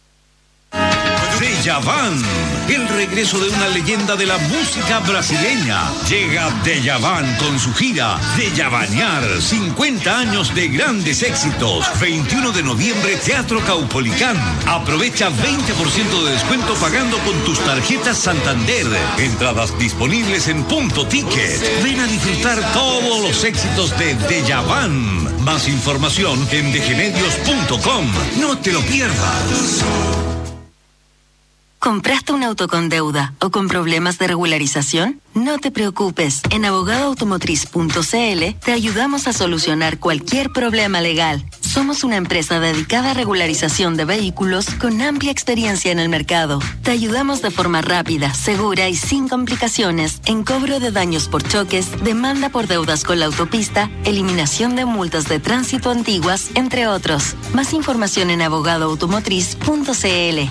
Djavan, el regreso de una leyenda de la música brasileña. Llega Djavan con su gira Djavanear, 50 años de grandes éxitos. 21 de noviembre, Teatro Caupolicán. Aprovecha 20% de descuento pagando con tus tarjetas Santander. Entradas disponibles en Punto Ticket. Ven a disfrutar todos los éxitos de Djavan. Más información en dgmedios.com. No te lo pierdas. ¿Compraste un auto con deuda o con problemas de regularización? No te preocupes. En abogadoautomotriz.cl te ayudamos a solucionar cualquier problema legal. Somos una empresa dedicada a regularización de vehículos con amplia experiencia en el mercado. Te ayudamos de forma rápida, segura y sin complicaciones en cobro de daños por choques, demanda por deudas con la autopista, eliminación de multas de tránsito antiguas, entre otros. Más información en abogadoautomotriz.cl.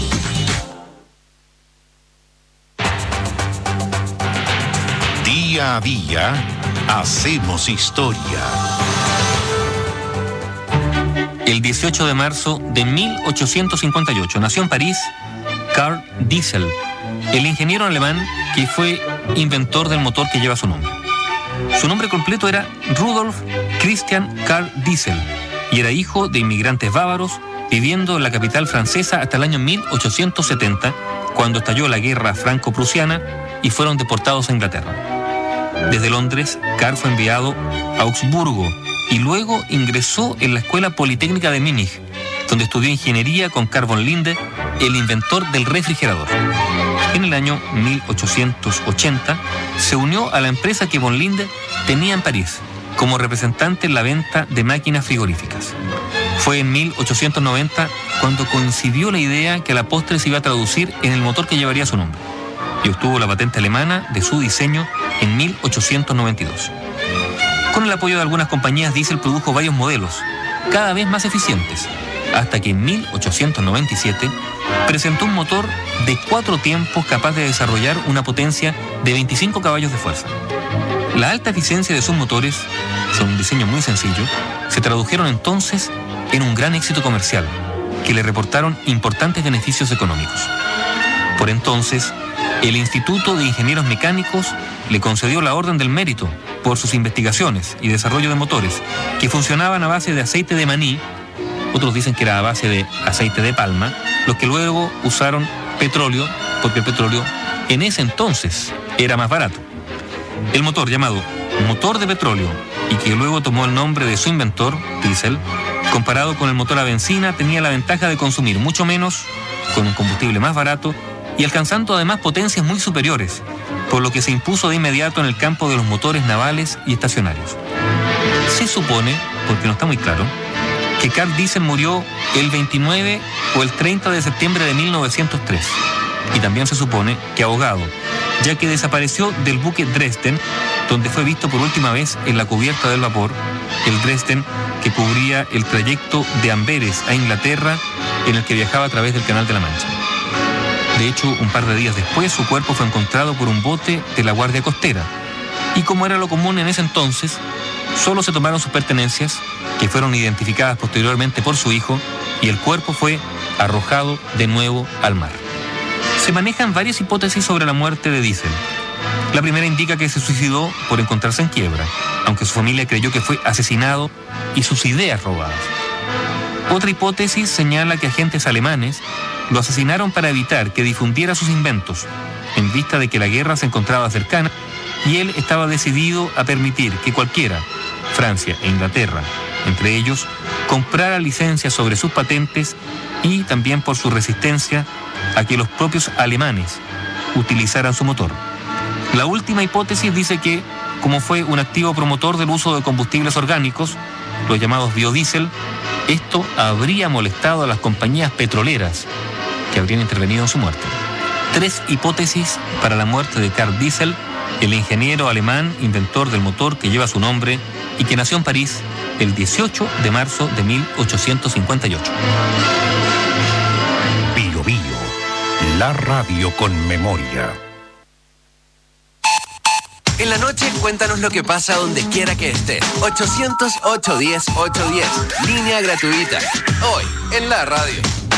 Día a día, hacemos historia. El 18 de marzo de 1858 nació en París Carl Diesel, el ingeniero alemán que fue inventor del motor que lleva su nombre. Su nombre completo era Rudolf Christian Carl Diesel y era hijo de inmigrantes bávaros viviendo en la capital francesa hasta el año 1870, cuando estalló la guerra franco-prusiana y fueron deportados a Inglaterra. Desde Londres, Carl fue enviado a Augsburgo y luego ingresó en la Escuela Politécnica de Múnich, donde estudió ingeniería con Carl von Linde, el inventor del refrigerador. En el año 1880 se unió a la empresa que von Linde tenía en París como representante en la venta de máquinas frigoríficas. Fue en 1890 cuando coincidió la idea que a la postre se iba a traducir en el motor que llevaría su nombre, y obtuvo la patente alemana de su diseño en 1892. Con el apoyo de algunas compañías, Diesel produjo varios modelos, cada vez más eficientes, hasta que en 1897 presentó un motor de 4 tiempos capaz de desarrollar una potencia de 25 caballos de fuerza. La alta eficiencia de sus motores, con un diseño muy sencillo, se tradujeron entonces en un gran éxito comercial, que le reportaron importantes beneficios económicos. Por entonces, el Instituto de Ingenieros Mecánicos le concedió la Orden del Mérito por sus investigaciones y desarrollo de motores que funcionaban a base de aceite de maní, otros dicen que era a base de aceite de palma, los que luego usaron petróleo, porque el petróleo en ese entonces era más barato. El motor, llamado motor de petróleo y que luego tomó el nombre de su inventor, Diesel, comparado con el motor a benzina, tenía la ventaja de consumir mucho menos, con un combustible más barato y alcanzando además potencias muy superiores, por lo que se impuso de inmediato en el campo de los motores navales y estacionarios. Se supone, porque no está muy claro, que Carl Diesel murió el 29 o el 30 de septiembre de 1903, y también se supone que ahogado, ya que desapareció del buque Dresden, donde fue visto por última vez en la cubierta del vapor, el Dresden que cubría el trayecto de Amberes a Inglaterra, en el que viajaba a través del Canal de la Mancha. De hecho, un par de días después, su cuerpo fue encontrado por un bote de la Guardia Costera. Y como era lo común en ese entonces, Solo se tomaron sus pertenencias, que fueron identificadas posteriormente por su hijo, y el cuerpo fue arrojado de nuevo al mar. Se manejan varias hipótesis sobre la muerte de Diesel. La primera indica que se suicidó por encontrarse en quiebra, aunque su familia creyó que fue asesinado y sus ideas robadas. Otra hipótesis señala que agentes alemanes lo asesinaron para evitar que difundiera sus inventos, en vista de que la guerra se encontraba cercana y él estaba decidido a permitir que cualquiera, Francia e Inglaterra, entre ellos, comprara licencias sobre sus patentes y también por su resistencia a que los propios alemanes utilizaran su motor. La última hipótesis dice que, como fue un activo promotor del uso de combustibles orgánicos, los llamados biodiesel, esto habría molestado a las compañías petroleras que habrían intervenido en su muerte. 3 hipótesis para la muerte de Karl Diesel, el ingeniero alemán inventor del motor que lleva su nombre y que nació en París el 18 de marzo de 1858. Bio Bio, la radio con memoria. En la noche, cuéntanos lo que pasa donde quiera que estés. 800-810-810. Línea gratuita. Hoy, en la radio.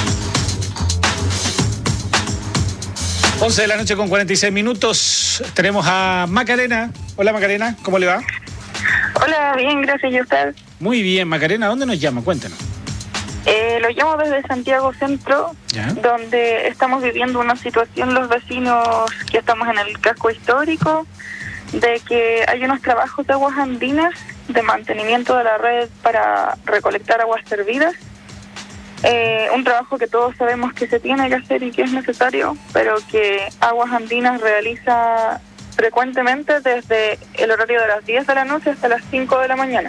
11 de la noche con 46 minutos. Tenemos a Macarena. Hola, Macarena. ¿Cómo le va? Hola, bien, gracias. ¿Y usted? Muy bien, Macarena. ¿Dónde nos llama? Cuéntanos. Lo llamo desde Santiago Centro, donde estamos viviendo una situación los vecinos que estamos en el casco histórico, de que hay unos trabajos de aguas andinas de mantenimiento de la red para recolectar aguas servidas. Un trabajo que todos sabemos que se tiene que hacer y que es necesario, pero que Aguas Andinas realiza frecuentemente desde el horario de las 10 de la noche hasta las 5 de la mañana.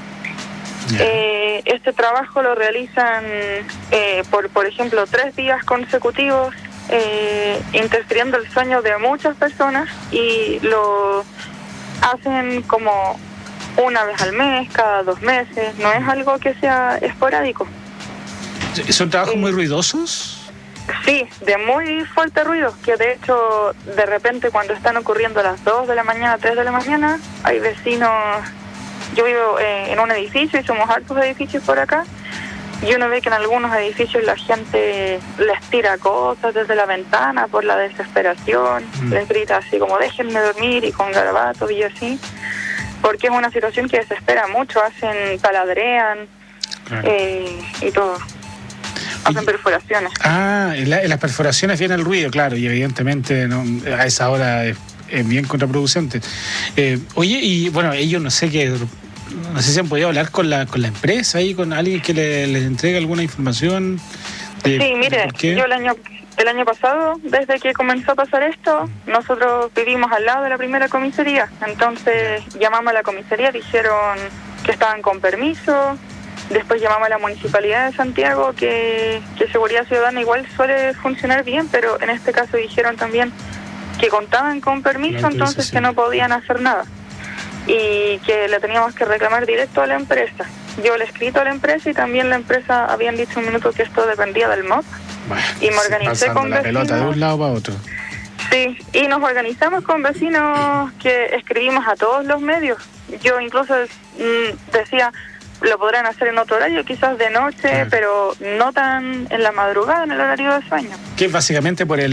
Este trabajo lo realizan por ejemplo 3 días consecutivos, interfiriendo el sueño de muchas personas, y lo hacen como una vez al mes, cada 2 meses. No es algo que sea esporádico. ¿Son trabajos muy ruidosos? Sí, de muy fuerte ruido, que de hecho de repente cuando están ocurriendo a las 2 de la mañana, 3 de la mañana, hay vecinos. Yo vivo en un edificio y somos hartos edificios por acá, y uno ve que en algunos edificios la gente les tira cosas desde la ventana por la desesperación, les grita así como déjenme dormir, y con garabatos y así, porque es una situación que desespera mucho. taladrean y todo. Hacen perforaciones. En las perforaciones viene el ruido, claro, y evidentemente a esa hora es bien contraproducente. Oye, y bueno, ellos no sé si han podido hablar con la empresa y con alguien que les entregue alguna información. Sí, mire, yo el año pasado, desde que comenzó a pasar esto, nosotros vivimos al lado de la primera comisaría. Entonces llamamos a la comisaría, dijeron que estaban con permiso. Después llamamos a la Municipalidad de Santiago, que Seguridad Ciudadana igual suele funcionar bien, pero en este caso dijeron también que contaban con permiso, entonces que no podían hacer nada y que le teníamos que reclamar directo a la empresa. Yo le he escrito a la empresa, y también la empresa habían dicho un minuto que esto dependía del MOP, y me organicé con la vecinos. pelota de un lado para otro. Sí, y nos organizamos con vecinos que escribimos a todos los medios. Yo incluso decía, lo podrán hacer en otro horario, quizás de noche, pero no tan en la madrugada, en el horario de sueño. Que es básicamente por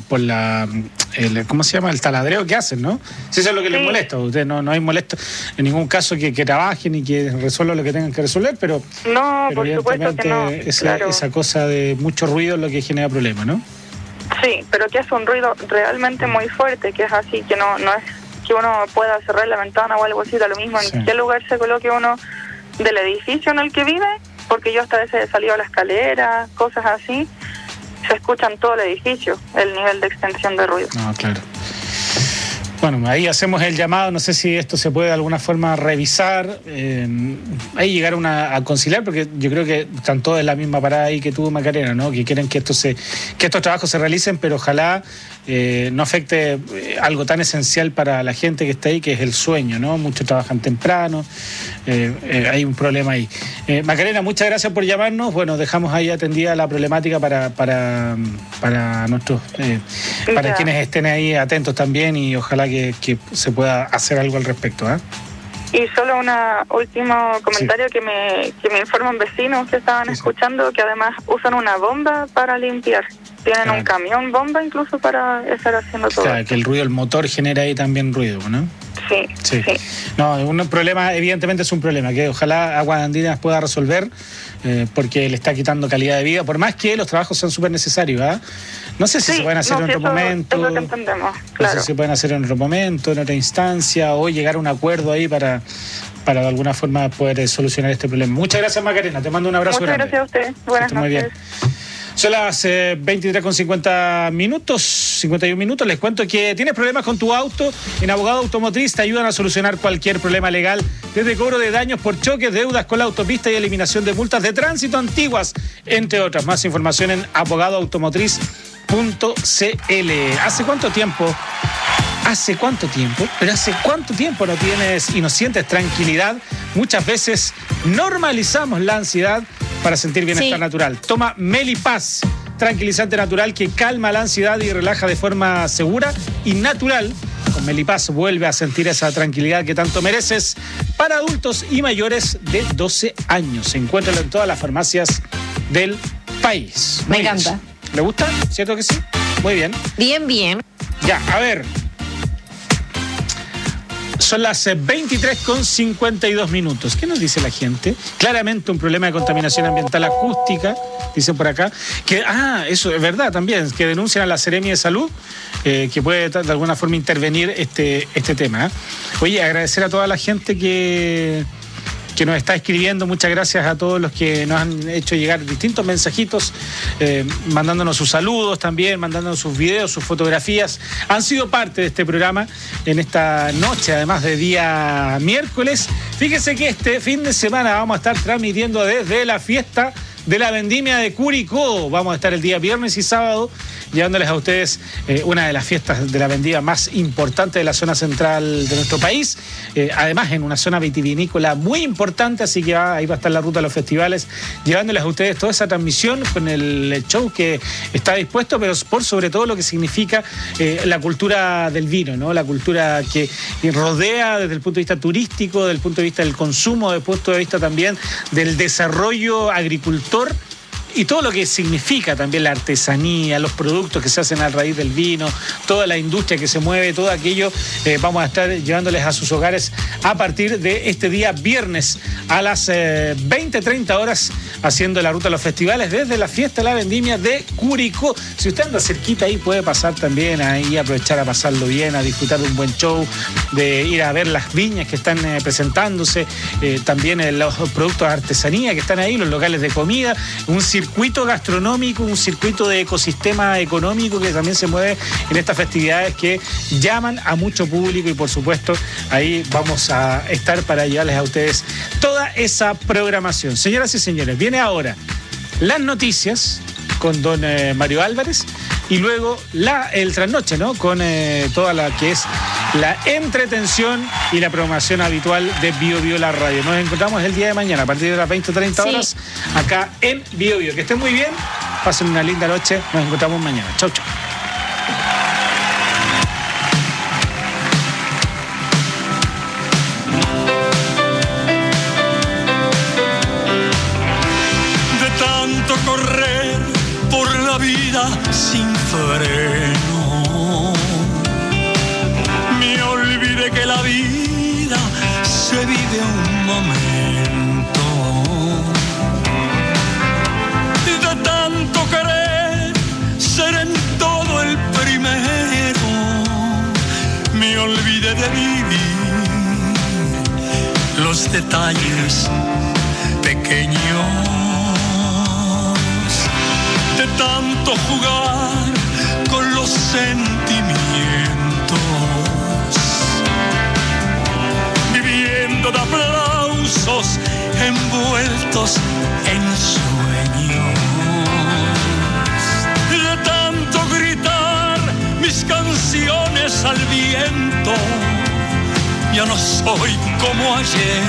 ¿cómo se llama? El taladreo que hacen, ¿no? Si eso es lo que les molesta. Ustedes no hay molesto en ningún caso que trabajen y que resuelvan lo que tengan que resolver, pero por supuesto que no. Esa cosa de mucho ruido es lo que genera problemas, ¿no? Sí, pero que es un ruido realmente muy fuerte, que es así, que no es que uno pueda cerrar la ventana o algo así, da lo mismo en qué lugar se coloque uno del edificio en el que vive, porque yo hasta a veces he salido a la escalera, cosas así, se escucha en todo el edificio el nivel de extensión de ruido. No, claro. Bueno, ahí hacemos el llamado, no sé si esto se puede de alguna forma revisar, ahí llegar a conciliar, porque yo creo que están todos en la misma parada ahí que tú, Macarena, ¿no? Que quieren que estos trabajos se realicen, pero ojalá no afecte algo tan esencial para la gente que está ahí, que es el sueño, ¿no? Muchos trabajan temprano, hay un problema ahí. Macarena, muchas gracias por llamarnos. Bueno, dejamos ahí atendida la problemática para nuestros, para quienes estén ahí atentos también, y ojalá que se pueda hacer algo al respecto, ¿eh? Y solo un último comentario que me informan vecinos que estaban escuchando, que además usan una bomba para limpiar. Tienen un camión bomba incluso para estar haciendo todo. Claro, que el ruido, el motor genera ahí también ruido, ¿no? Sí. No, un problema, evidentemente es un problema que ojalá Aguas Andinas pueda resolver, porque le está quitando calidad de vida, por más que los trabajos sean súper necesarios, ¿eh? No sé si se pueden hacer en otro momento. Es lo que entendemos, claro. No sé si se pueden hacer en otro momento, en otra instancia, o llegar a un acuerdo ahí para de alguna forma poder solucionar este problema. Muchas gracias, Macarena, te mando un abrazo grande. Muchas gracias a usted. Buenas noches. Muy bien. Son las 23:51 minutos. Les cuento que tienes problemas con tu auto. En Abogado Automotriz te ayudan a solucionar cualquier problema legal, desde cobro de daños por choques, deudas con la autopista y eliminación de multas de tránsito antiguas, entre otras. Más información en abogadoautomotriz.cl. ¿Hace cuánto tiempo? Pero ¿hace cuánto tiempo no tienes y no sientes tranquilidad? Muchas veces normalizamos la ansiedad para sentir bienestar natural. Toma Melipaz, tranquilizante natural que calma la ansiedad y relaja de forma segura y natural. Con Melipaz vuelve a sentir esa tranquilidad que tanto mereces, para adultos y mayores de 12 años. Encuéntralo en todas las farmacias del país. Me encanta. ¿Le gusta? ¿Cierto que sí? Muy bien. Bien. Ya, a ver. Son las 23:52 minutos. ¿Qué nos dice la gente? Claramente un problema de contaminación ambiental acústica, dicen por acá. Eso es verdad también, que denuncian a la Seremi de Salud, que puede de alguna forma intervenir este tema. Oye, agradecer a toda la gente que nos está escribiendo. Muchas gracias a todos los que nos han hecho llegar distintos mensajitos, mandándonos sus saludos también, mandándonos sus videos, sus fotografías. Han sido parte de este programa en esta noche, además de día miércoles. Fíjese que este fin de semana vamos a estar transmitiendo desde la fiesta de la vendimia de Curicó. Vamos a estar el día viernes y sábado llevándoles a ustedes una de las fiestas de la vendimia más importantes de la zona central de nuestro país, además en una zona vitivinícola muy importante, así que ahí va a estar la ruta de los festivales, llevándoles a ustedes toda esa transmisión con el show que está dispuesto, pero por sobre todo lo que significa la cultura del vino, ¿no? La cultura que rodea desde el punto de vista turístico, desde el punto de vista del consumo, desde el punto de vista también del desarrollo agricultor, y todo lo que significa también la artesanía, los productos que se hacen a raíz del vino, toda la industria que se mueve, todo aquello, vamos a estar llevándoles a sus hogares a partir de este día viernes a las 20:30 horas, haciendo la ruta de los festivales desde la fiesta de la vendimia de Curicó. Si usted anda cerquita ahí, puede pasar también ahí, aprovechar a pasarlo bien, a disfrutar de un buen show, de ir a ver las viñas que están presentándose, también los productos de artesanía que están ahí, los locales de comida, un circuito gastronómico, un circuito de ecosistema económico que también se mueve en estas festividades que llaman a mucho público, y por supuesto ahí vamos a estar para llevarles a ustedes toda esa programación. Señoras y señores, viene ahora las noticias con don Mario Álvarez, y luego el trasnoche, ¿no? Con toda la que es la entretención y la programación habitual de Bio Bio la radio. Nos encontramos el día de mañana a partir de las 20:30 horas acá en Bio Bio. Que estén muy bien, pasen una linda noche, nos encontramos mañana. Chau. De tanto correr por la vida sin freno, me olvidé que la vida se vive un momento. De tanto querer ser en todo el primero, me olvidé de vivir los detalles pequeños. De tanto jugar con los sentimientos, viviendo de aplausos envueltos en sueños. De tanto gritar mis canciones al viento, ya no soy como ayer,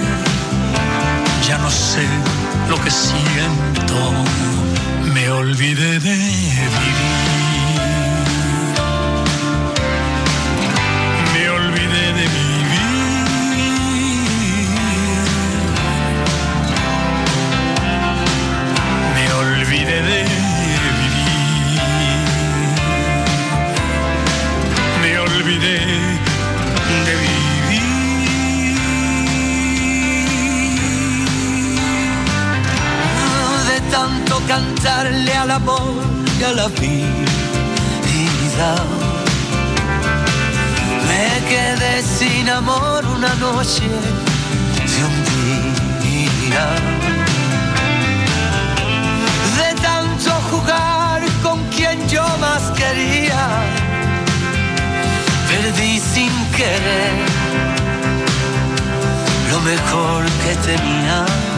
ya no sé lo que siento. Me olvidé de vivir, me olvidé de vivir. amor y a la vida. Me quedé sin amor una noche de un día. De tanto jugar con quien yo más quería, perdí sin querer lo mejor que tenía.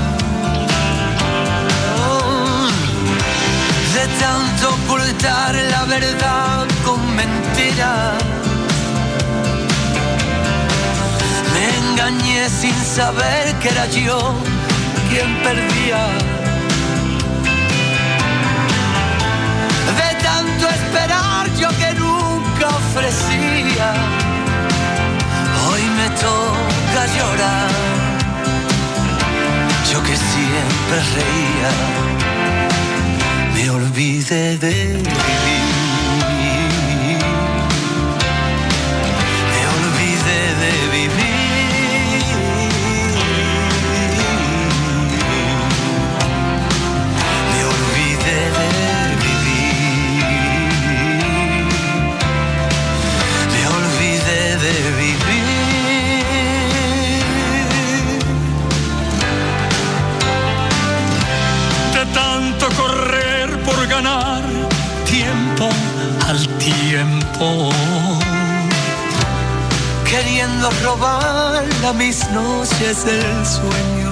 De tanto ocultar la verdad con mentiras, me engañé sin saber que era yo quien perdía. De tanto esperar yo que nunca ofrecía, hoy me toca llorar, yo que siempre reía. Me olvidé de vivir, me olvidé de vivir, me olvidé de vivir, me olvidé de vivir. De tanto correr por ganar tiempo al tiempo, queriendo robar a mis noches del sueño.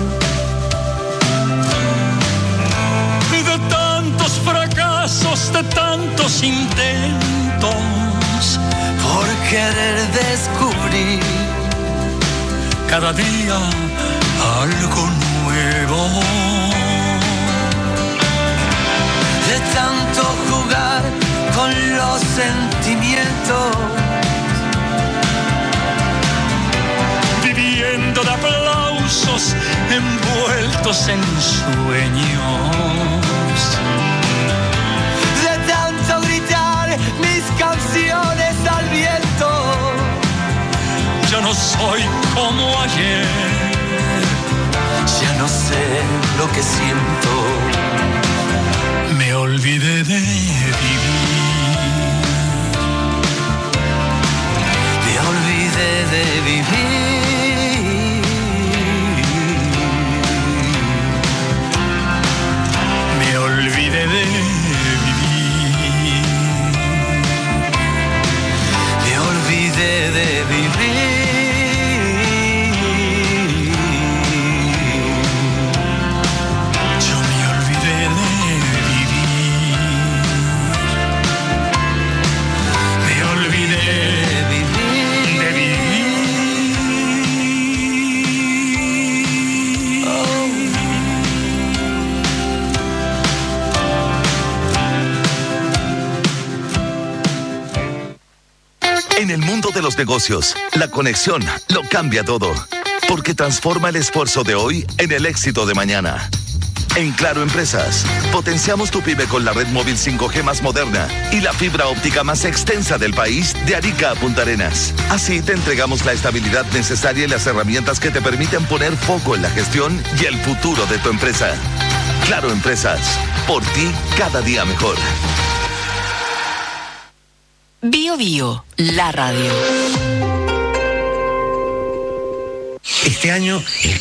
De tantos fracasos, de tantos intentos, por querer descubrir cada día algo nuevo. De tanto jugar con los sentimientos, viviendo de aplausos envueltos en sueños. De tanto gritar mis canciones al viento, ya no soy como ayer, ya no sé lo que siento. Me olvidé de vivir, me olvidé de vivir, me olvidé de vivir, me olvidé de vivir. En el mundo de los negocios, la conexión lo cambia todo, porque transforma el esfuerzo de hoy en el éxito de mañana. En Claro Empresas, potenciamos tu pyme con la red móvil 5G más moderna y la fibra óptica más extensa del país, de Arica a Punta Arenas. Así te entregamos la estabilidad necesaria y las herramientas que te permiten poner foco en la gestión y el futuro de tu empresa. Claro Empresas, por ti cada día mejor. Bio Bio, la radio. Este año, el